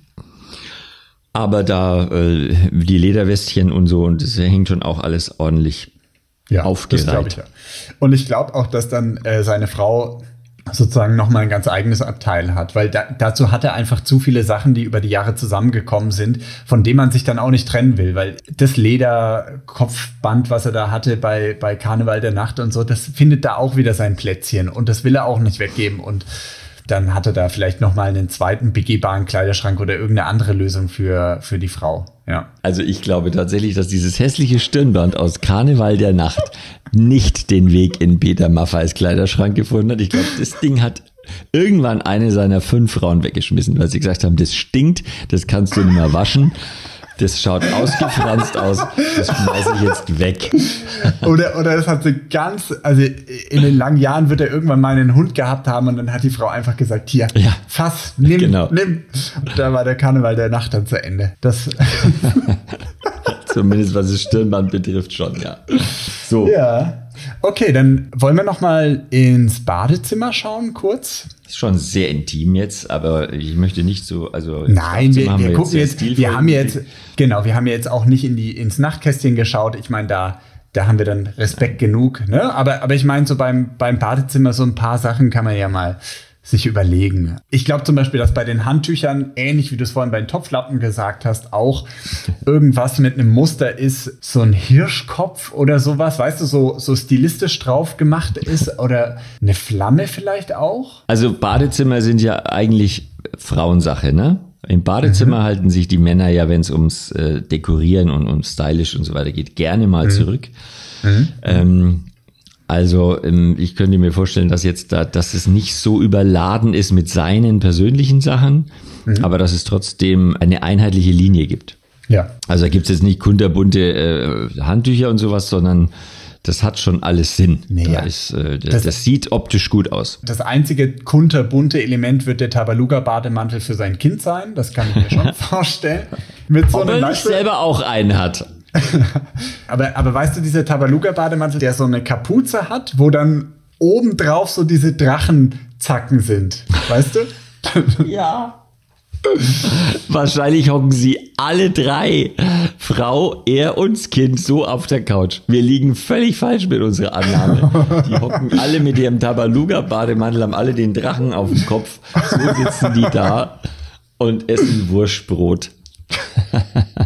Aber da äh, die Lederwestchen und so, und das hängt schon auch alles ordentlich ja, aufgereiht. Das glaube ich ja. Und ich glaube auch, dass dann äh, seine Frau sozusagen nochmal ein ganz eigenes Abteil hat, weil da, dazu hat er einfach zu viele Sachen, die über die Jahre zusammengekommen sind, von denen man sich dann auch nicht trennen will, weil das Lederkopfband, was er da hatte bei, bei Karneval der Nacht und so, das findet da auch wieder sein Plätzchen und das will er auch nicht weggeben und dann hat er da vielleicht nochmal einen zweiten begehbaren Kleiderschrank oder irgendeine andere Lösung für, für die Frau. Ja. Also ich glaube tatsächlich, dass dieses hässliche Stirnband aus Karneval der Nacht nicht den Weg in Peter Maffays Kleiderschrank gefunden hat. Ich glaube, das Ding hat irgendwann eine seiner fünf Frauen weggeschmissen, weil sie gesagt haben, das stinkt, das kannst du nicht mehr waschen. Das schaut ausgefranst aus, das schmeiße ich jetzt weg. Oder, oder das hat so ganz, also in den langen Jahren wird er irgendwann mal einen Hund gehabt haben und dann hat die Frau einfach gesagt, hier, ja, fass, nimm, genau. nimm. Und da war der Karneval der Nacht dann zu Ende. Das Zumindest was das Stirnband betrifft schon, ja. So. Ja. Okay, dann wollen wir noch mal ins Badezimmer schauen, kurz. Ist schon sehr intim jetzt, aber ich möchte nicht so, also nein, wir, wir, wir gucken jetzt, jetzt wir haben jetzt, genau, wir haben jetzt auch nicht in die ins Nachtkästchen geschaut. Ich meine, da, da haben wir dann Respekt genug, ne? Aber, aber ich meine, so beim, beim Badezimmer so ein paar Sachen kann man ja mal sich überlegen. Ich glaube zum Beispiel, dass bei den Handtüchern, ähnlich wie du es vorhin bei den Topflappen gesagt hast, auch irgendwas mit einem Muster ist, so ein Hirschkopf oder sowas, weißt du, so, so stilistisch drauf gemacht ist oder eine Flamme vielleicht auch? Also Badezimmer sind ja eigentlich Frauensache, ne? Im Badezimmer mhm. halten sich die Männer ja, wenn es ums äh, Dekorieren und um Stylisch und so weiter geht, gerne mal mhm. zurück. Mhm. Ähm, Also ich könnte mir vorstellen, dass jetzt da, dass es nicht so überladen ist mit seinen persönlichen Sachen, mhm. aber dass es trotzdem eine einheitliche Linie gibt. Ja. Also da gibt es jetzt nicht kunterbunte äh, Handtücher und sowas, sondern das hat schon alles Sinn. Naja. Da ist, äh, das, das sieht optisch gut aus. Das einzige kunterbunte Element wird der Tabaluga-Bademantel für sein Kind sein. Das kann ich mir schon vorstellen. Mit so Ob er nicht selber auch einen hat. aber, aber weißt du, dieser Tabaluga-Bademantel, der so eine Kapuze hat, wo dann obendrauf so diese Drachenzacken sind, weißt du? Ja. Wahrscheinlich hocken sie alle drei, Frau, er und das Kind, so auf der Couch. Wir liegen völlig falsch mit unserer Annahme. Die hocken alle mit ihrem Tabaluga-Bademantel, haben alle den Drachen auf dem Kopf. So sitzen die da und essen Wurstbrot.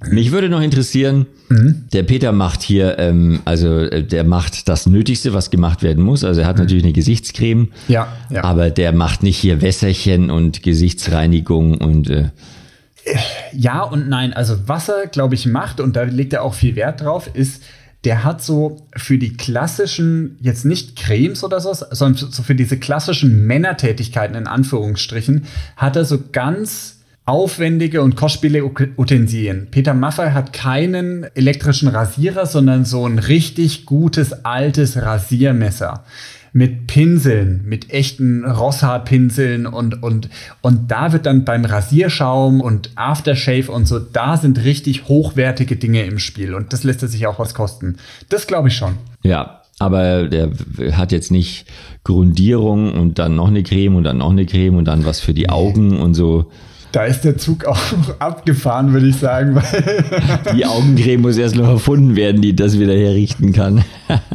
Mich würde noch interessieren, mhm. der Peter macht hier, ähm, also der macht das Nötigste, was gemacht werden muss. Also er hat mhm. natürlich eine Gesichtscreme, ja, ja. aber der macht nicht hier Wässerchen und Gesichtsreinigung und äh ja und nein. Also was er, glaube ich, macht, und da legt er auch viel Wert drauf, ist, der hat so für die klassischen, jetzt nicht Cremes oder so, sondern so für diese klassischen Männertätigkeiten in Anführungsstrichen, hat er so ganz aufwendige und kostspielige Utensilien. Peter Maffay hat keinen elektrischen Rasierer, sondern so ein richtig gutes, altes Rasiermesser. Mit Pinseln, mit echten Rosshaarpinseln und, und, und da wird dann beim Rasierschaum und Aftershave und so, da sind richtig hochwertige Dinge im Spiel und das lässt er sich auch was kosten. Das glaube ich schon. Ja, aber der hat jetzt nicht Grundierung und dann noch eine Creme und dann noch eine Creme und dann was für die Augen und so. Da ist der Zug auch abgefahren, würde ich sagen. Die Augencreme muss erst noch erfunden werden, die das wieder herrichten kann.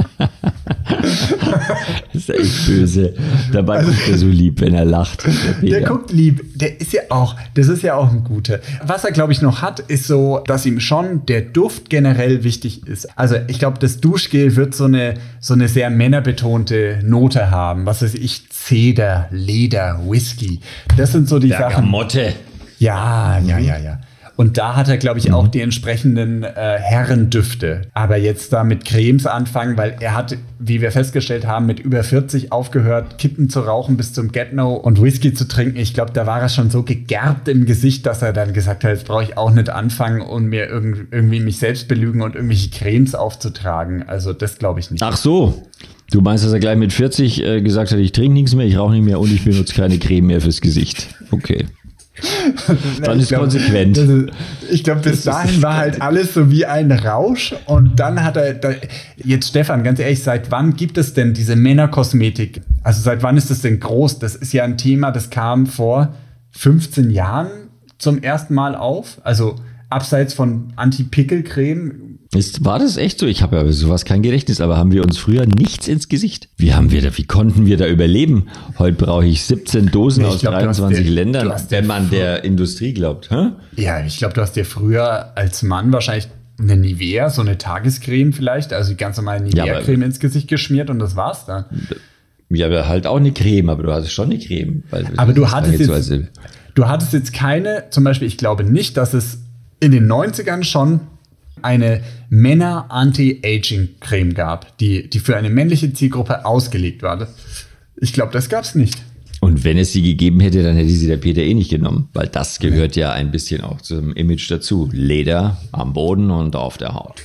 Das ist echt böse. Dabei also, guckt er so lieb, wenn er lacht. Der, der guckt lieb. Der ist ja auch, das ist ja auch ein guter. Was er, glaube ich, noch hat, ist so, dass ihm schon der Duft generell wichtig ist. Also ich glaube, das Duschgel wird so eine, so eine sehr männerbetonte Note haben. Was weiß ich, Zeder, Leder, Whisky. Das sind so die Sachen. Bergamotte. Ja, ja, ja, ja. Und da hat er, glaube ich, auch die entsprechenden äh, Herrendüfte. Aber jetzt da mit Cremes anfangen, weil er hat, wie wir festgestellt haben, mit über vierzig aufgehört, Kippen zu rauchen bis zum Get-No und Whisky zu trinken. Ich glaube, da war er schon so gegerbt im Gesicht, dass er dann gesagt hat, jetzt brauche ich auch nicht anfangen und mir irg- irgendwie mich selbst belügen und irgendwelche Cremes aufzutragen. Also das glaube ich nicht. Ach so. Du meinst, dass er gleich mit vierzig äh, gesagt hat, ich trinke nichts mehr, ich rauche nicht mehr und ich benutze keine Creme mehr fürs Gesicht. Okay. Dann ist glaub, konsequent. Ist, ich glaube, bis dahin war halt alles so wie ein Rausch. Und dann hat er, da, jetzt Stefan, ganz ehrlich, seit wann gibt es denn diese Männerkosmetik? Also seit wann ist das denn groß? Das ist ja ein Thema, das kam vor fünfzehn Jahren zum ersten Mal auf. Also abseits von Anti-Pickel-Creme. Ist, war das echt so? Ich habe ja sowas kein Gedächtnis, aber haben wir uns früher nichts ins Gesicht? Wie haben wir da, wie konnten wir da überleben? Heute brauche ich siebzehn Dosen nee, aus glaub, dreiundzwanzig dir, Ländern, wenn man der Industrie glaubt. Hä? Ja, ich glaube, du hast dir früher als Mann wahrscheinlich eine Nivea, so eine Tagescreme vielleicht, also die ganz normale Nivea-Creme ja, ins Gesicht geschmiert und das war's dann. Ja, aber halt auch eine Creme, aber du hattest schon eine Creme. Weil aber du hattest, jetzt, so du hattest jetzt keine, zum Beispiel, ich glaube nicht, dass es in den neunzigern schon eine Männer-Anti-Aging-Creme gab, die, die für eine männliche Zielgruppe ausgelegt war. Ich glaube, das gab's nicht. Und wenn es sie gegeben hätte, dann hätte sie der Peter eh nicht genommen, weil das gehört ja ein bisschen auch zum Image dazu. Leder am Boden und auf der Haut.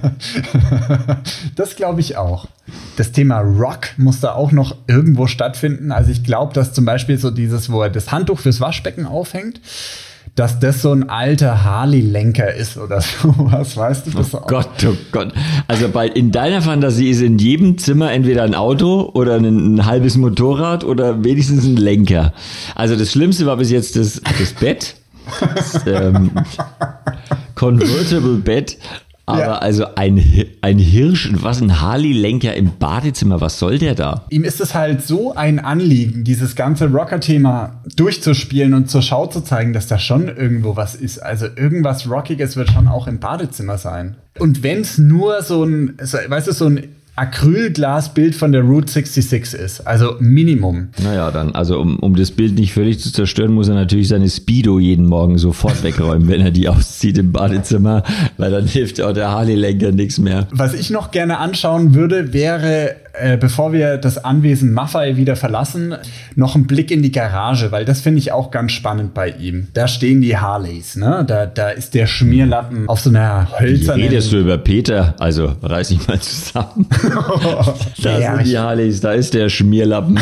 Das glaube ich auch. Das Thema Rock muss da auch noch irgendwo stattfinden. Also ich glaube, dass zum Beispiel so dieses, wo er das Handtuch fürs Waschbecken aufhängt, dass das so ein alter Harley-Lenker ist oder sowas, weißt du das oh auch? Gott, oh Gott. Also bei, in deiner Fantasie ist in jedem Zimmer entweder ein Auto oder ein, ein halbes Motorrad oder wenigstens ein Lenker. Also das Schlimmste war bis jetzt das, das Bett, das ähm, Convertible Bett. Aber ja. also ein, ein Hirsch, was ein Harley-Lenker im Badezimmer, was soll der da? Ihm ist es halt so ein Anliegen, dieses ganze Rocker-Thema durchzuspielen und zur Schau zu zeigen, dass da schon irgendwo was ist. Also irgendwas Rockiges wird schon auch im Badezimmer sein. Und wenn es nur so ein, weißt du, so ein Acrylglasbild von der Route sechsundsechzig ist, also Minimum. Naja, dann, also um, um das Bild nicht völlig zu zerstören, muss er natürlich seine Speedo jeden Morgen sofort wegräumen, wenn er die auszieht im Badezimmer, weil dann hilft auch der Harley-Lenker nichts mehr. Was ich noch gerne anschauen würde, wäre, äh, bevor wir das Anwesen Maffay wieder verlassen, noch ein Blick in die Garage, weil das finde ich auch ganz spannend bei ihm. Da stehen die Harleys, ne? Da, da ist der Schmierlappen auf so einer hölzernen... Wie redest du über Peter? Also reiß dich mal zusammen. Da ja, sind die Harleys, da ist der Schmierlappen.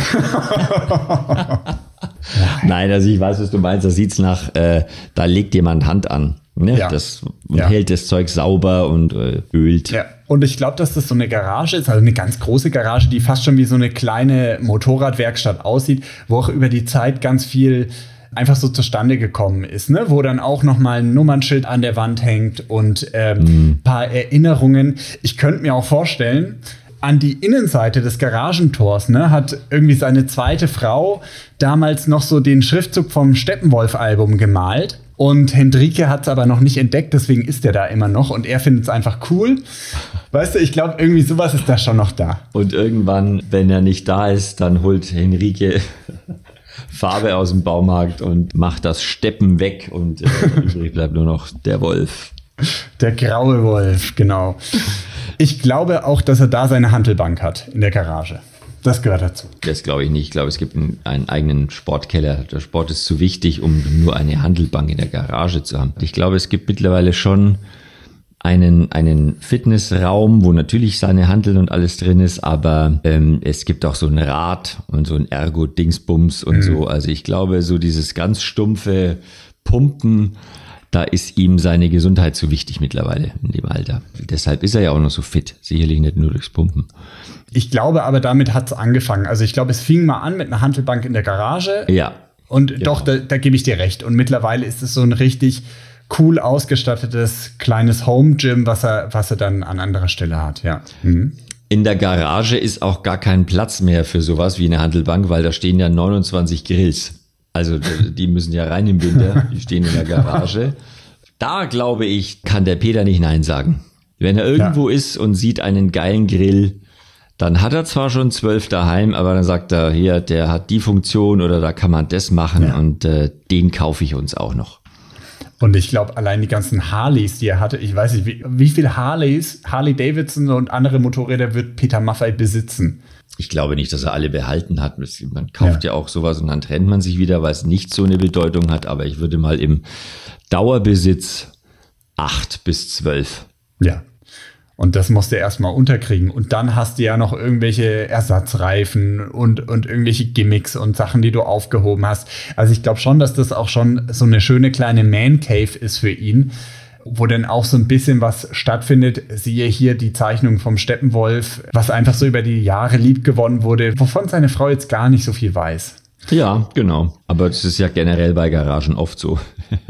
Nein, also ich weiß, was du meinst. Da sieht's nach, äh, da legt jemand Hand an. Ne? Ja. Das und ja. hält das Zeug sauber und äh, ölt. Ja. Und ich glaube, dass das so eine Garage ist, also eine ganz große Garage, die fast schon wie so eine kleine Motorradwerkstatt aussieht, wo auch über die Zeit ganz viel einfach so zustande gekommen ist, ne? Wo dann auch noch mal ein Nummernschild an der Wand hängt und ähm, mhm. ein paar Erinnerungen. Ich könnte mir auch vorstellen, an die Innenseite des Garagentors, ne, hat irgendwie seine zweite Frau damals noch so den Schriftzug vom Steppenwolf-Album gemalt. Und Henrike hat es aber noch nicht entdeckt, deswegen ist er da immer noch und er findet es einfach cool. Weißt du, ich glaube, irgendwie sowas ist da schon noch da. Und irgendwann, wenn er nicht da ist, dann holt Henrike Farbe aus dem Baumarkt und macht das Steppen weg und äh, übrig bleibt nur noch der Wolf. Der graue Wolf, genau. Ich glaube auch, dass er da seine Hantelbank hat in der Garage. Das gehört dazu. Das glaube ich nicht. Ich glaube, es gibt einen, einen eigenen Sportkeller. Der Sport ist zu wichtig, um nur eine Hantelbank in der Garage zu haben. Ich glaube, es gibt mittlerweile schon einen, einen Fitnessraum, wo natürlich seine Hanteln und alles drin ist, aber ähm, es gibt auch so ein Rad und so ein Ergo-Dingsbums und mhm. so. Also ich glaube, so dieses ganz stumpfe Pumpen, da ist ihm seine Gesundheit zu wichtig mittlerweile in dem Alter. Deshalb ist er ja auch noch so fit. Sicherlich nicht nur durchs Pumpen. Ich glaube aber, damit hat es angefangen. Also ich glaube, es fing mal an mit einer Hantelbank in der Garage. Ja. Und genau. doch, da, da gebe ich dir recht. Und mittlerweile ist es so ein richtig cool ausgestattetes kleines Home-Gym, was er, was er dann an anderer Stelle hat. Ja. Mhm. In der Garage ist auch gar kein Platz mehr für sowas wie eine Hantelbank, weil da stehen ja neunundzwanzig Grills. Also die müssen ja rein im Winter, die stehen in der Garage. Da, glaube ich, kann der Peter nicht Nein sagen. Wenn er irgendwo ja. ist und sieht einen geilen Grill, dann hat er zwar schon zwölf daheim, aber dann sagt er, hier, der hat die Funktion oder da kann man das machen ja. und äh, den kaufe ich uns auch noch. Und ich glaube, allein die ganzen Harleys, die er hatte, ich weiß nicht, wie, wie viel Harleys, Harley Davidson und andere Motorräder wird Peter Maffay besitzen? Ich glaube nicht, dass er alle behalten hat. Man kauft ja. ja auch sowas und dann trennt man sich wieder, weil es nicht so eine Bedeutung hat. Aber ich würde mal im Dauerbesitz acht bis zwölf. Ja. Und das musst du erstmal unterkriegen. Und dann hast du ja noch irgendwelche Ersatzreifen und, und irgendwelche Gimmicks und Sachen, die du aufgehoben hast. Also ich glaube schon, dass das auch schon so eine schöne kleine Man-Cave ist für ihn, wo dann auch so ein bisschen was stattfindet. Siehe hier die Zeichnung vom Steppenwolf, was einfach so über die Jahre lieb gewonnen wurde, wovon seine Frau jetzt gar nicht so viel weiß. Ja, genau. Aber das ist ja generell bei Garagen oft so.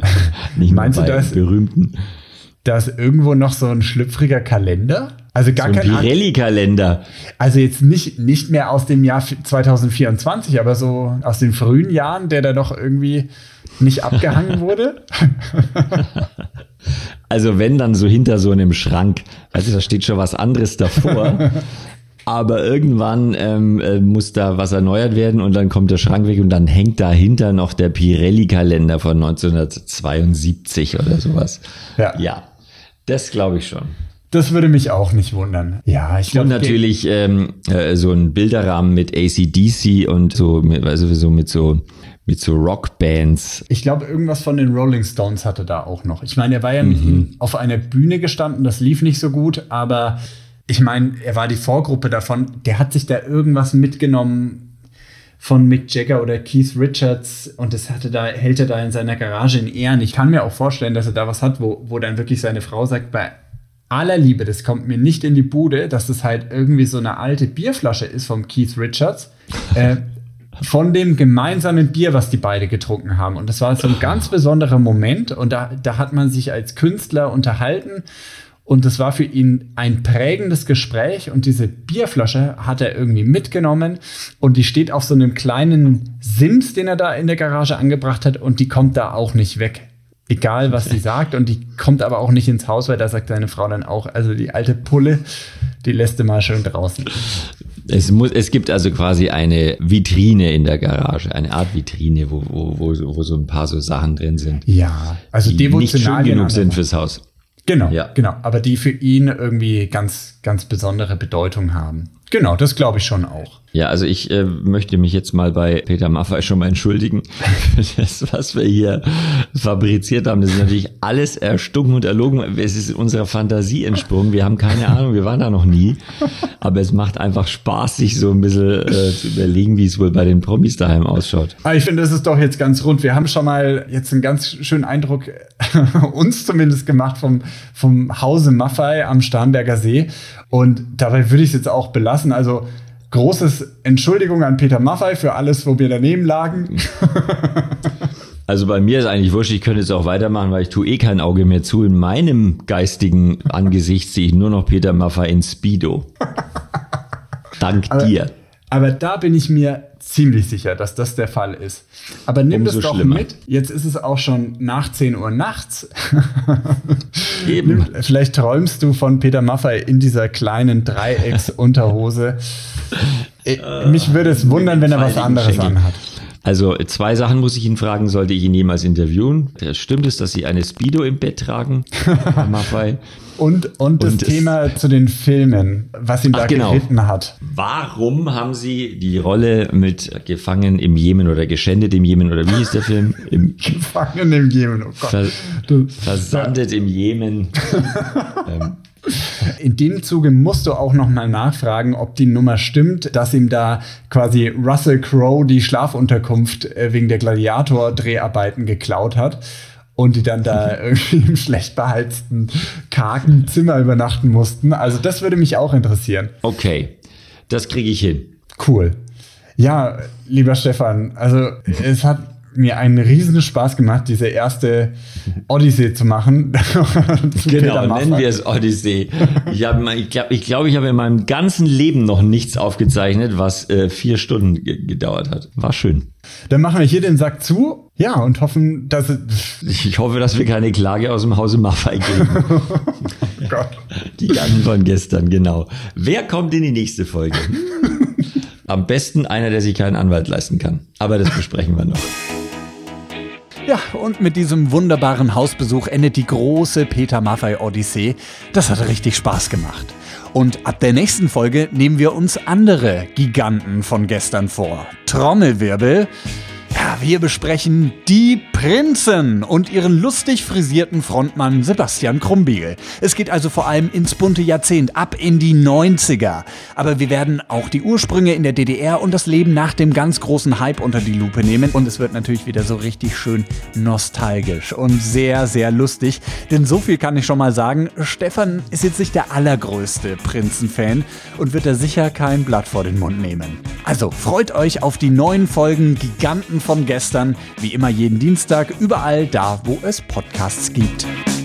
Nicht Meinst nur bei du das? Berühmten. Da ist irgendwo noch so ein schlüpfriger Kalender. Also gar so ein kein Pirelli-Kalender. Also jetzt nicht, nicht mehr aus dem Jahr zwanzig vierundzwanzig, aber so aus den frühen Jahren, der da doch irgendwie nicht abgehangen wurde. Also wenn, dann so hinter so einem Schrank. Also da steht schon was anderes davor. Aber irgendwann ähm, äh, muss da was erneuert werden und dann kommt der Schrank weg und dann hängt dahinter noch der Pirelli-Kalender von neunzehnhundertzweiundsiebzig oder sowas. Ja. Ja, das glaube ich schon. Das würde mich auch nicht wundern. Ja, ich glaube. Und natürlich ähm, äh, so ein Bilderrahmen mit A C D C und so, also so mit so mit so Rockbands. Ich glaube, irgendwas von den Rolling Stones hatte da auch noch. Ich meine, er war ja Mhm. mit ihm auf einer Bühne gestanden, das lief nicht so gut, aber ich meine, er war die Vorgruppe davon. Der hat sich da irgendwas mitgenommen von Mick Jagger oder Keith Richards und das hatte da, hält er da in seiner Garage in Ehren. Ich kann mir auch vorstellen, dass er da was hat, wo, wo dann wirklich seine Frau sagt, bei aller Liebe, das kommt mir nicht in die Bude, dass das halt irgendwie so eine alte Bierflasche ist vom Keith Richards, äh, von dem gemeinsamen Bier, was die beide getrunken haben. Und das war so ein ganz besonderer Moment und da, da hat man sich als Künstler unterhalten und das war für ihn ein prägendes Gespräch und diese Bierflasche hat er irgendwie mitgenommen und die steht auf so einem kleinen Sims, den er da in der Garage angebracht hat und die kommt da auch nicht weg. Egal, was sie sagt und die kommt aber auch nicht ins Haus, weil da sagt seine Frau dann auch, also die alte Pulle, die lässt du mal schön draußen. Es muss, es gibt also quasi eine Vitrine in der Garage, eine Art Vitrine, wo, wo, wo, wo so ein paar so Sachen drin sind. Ja, also die nicht schön Devotionalien genug sind fürs Haus. Genau, Ja. genau. Aber die für ihn irgendwie ganz, ganz besondere Bedeutung haben. Genau, das glaube ich schon auch. Ja, also ich äh, möchte mich jetzt mal bei Peter Maffay schon mal entschuldigen für das, was wir hier fabriziert haben. Das ist natürlich alles erstunken und erlogen. Es ist unserer Fantasie entsprungen. Wir haben keine Ahnung, wir waren da noch nie. Aber es macht einfach Spaß, sich so ein bisschen äh, zu überlegen, wie es wohl bei den Promis daheim ausschaut. Aber ich finde, das ist doch jetzt ganz rund. Wir haben schon mal jetzt einen ganz schönen Eindruck, uns zumindest gemacht, vom, vom Hause Maffay am Starnberger See. Und dabei würde ich es jetzt auch belassen. Also großes Entschuldigung an Peter Maffay für alles, wo wir daneben lagen. Also bei mir ist eigentlich wurscht, ich könnte jetzt auch weitermachen, weil ich tue eh kein Auge mehr zu. In meinem geistigen Angesicht sehe ich nur noch Peter Maffay in Speedo. Dank Aber, dir. Aber da bin ich mir ziemlich sicher, dass das der Fall ist. Aber nimm Umso das doch schlimmer. mit. Jetzt ist es auch schon nach zehn Uhr nachts. Eben. Nimm, vielleicht träumst du von Peter Maffay in dieser kleinen Dreiecksunterhose. Äh, Mich würde es wundern, wenn er was anderes Schenkel. anhat. Also zwei Sachen muss ich ihn fragen, sollte ich ihn jemals interviewen. Stimmt es, dass Sie eine Speedo im Bett tragen, Herr Maffay? Und, und das Und es- Thema zu den Filmen, was ihn Ach, da genau. geritten hat. Warum haben Sie die Rolle mit Gefangen im Jemen oder Geschändet im Jemen oder wie hieß der Film? Im Gefangen im Jemen, oh Gott. Ver Du- Versandet im Jemen. ähm, In dem Zuge musst du auch noch mal nachfragen, ob die Nummer stimmt, dass ihm da quasi Russell Crowe die Schlafunterkunft äh, wegen der Gladiator-Dreharbeiten geklaut hat und die dann da irgendwie im schlecht beheizten, kargen Zimmer übernachten mussten. Also das würde mich auch interessieren. okay, das kriege ich hin. Cool. Ja, lieber Stefan, also es hat mir einen riesen Spaß gemacht, diese erste Odyssee zu machen. Zu Peter Genau, Maffay. nennen wir es Odyssee. Ich glaube, ich, glaub, ich, glaub, ich habe in meinem ganzen Leben noch nichts aufgezeichnet, was äh, vier Stunden ge gedauert hat. War schön. Dann machen wir hier den Sack zu. Ja, und hoffen, dass es... Ich hoffe, dass wir keine Klage aus dem Hause Maffay kriegen. Oh Gott. Die Ganzen von gestern, genau. Wer kommt in die nächste Folge? Am besten einer, der sich keinen Anwalt leisten kann. Aber das besprechen wir noch. Ja, und mit diesem wunderbaren Hausbesuch endet die große Peter Maffay Odyssee. Das hat richtig Spaß gemacht. Und ab der nächsten Folge nehmen wir uns andere Giganten von gestern vor. Trommelwirbel. Ja, wir besprechen die Prinzen und ihren lustig frisierten Frontmann Sebastian Krumbiegel. Es geht also vor allem ins bunte Jahrzehnt, ab in die neunziger. Aber wir werden auch die Ursprünge in der D D R und das Leben nach dem ganz großen Hype unter die Lupe nehmen. Und es wird natürlich wieder so richtig schön nostalgisch und sehr, sehr lustig. Denn so viel kann ich schon mal sagen, Stefan ist jetzt nicht der allergrößte Prinzen-Fan und wird da sicher kein Blatt vor den Mund nehmen. Also freut euch auf die neuen Folgen Giganten von gestern, wie immer jeden Dienstag, überall da, wo es Podcasts gibt.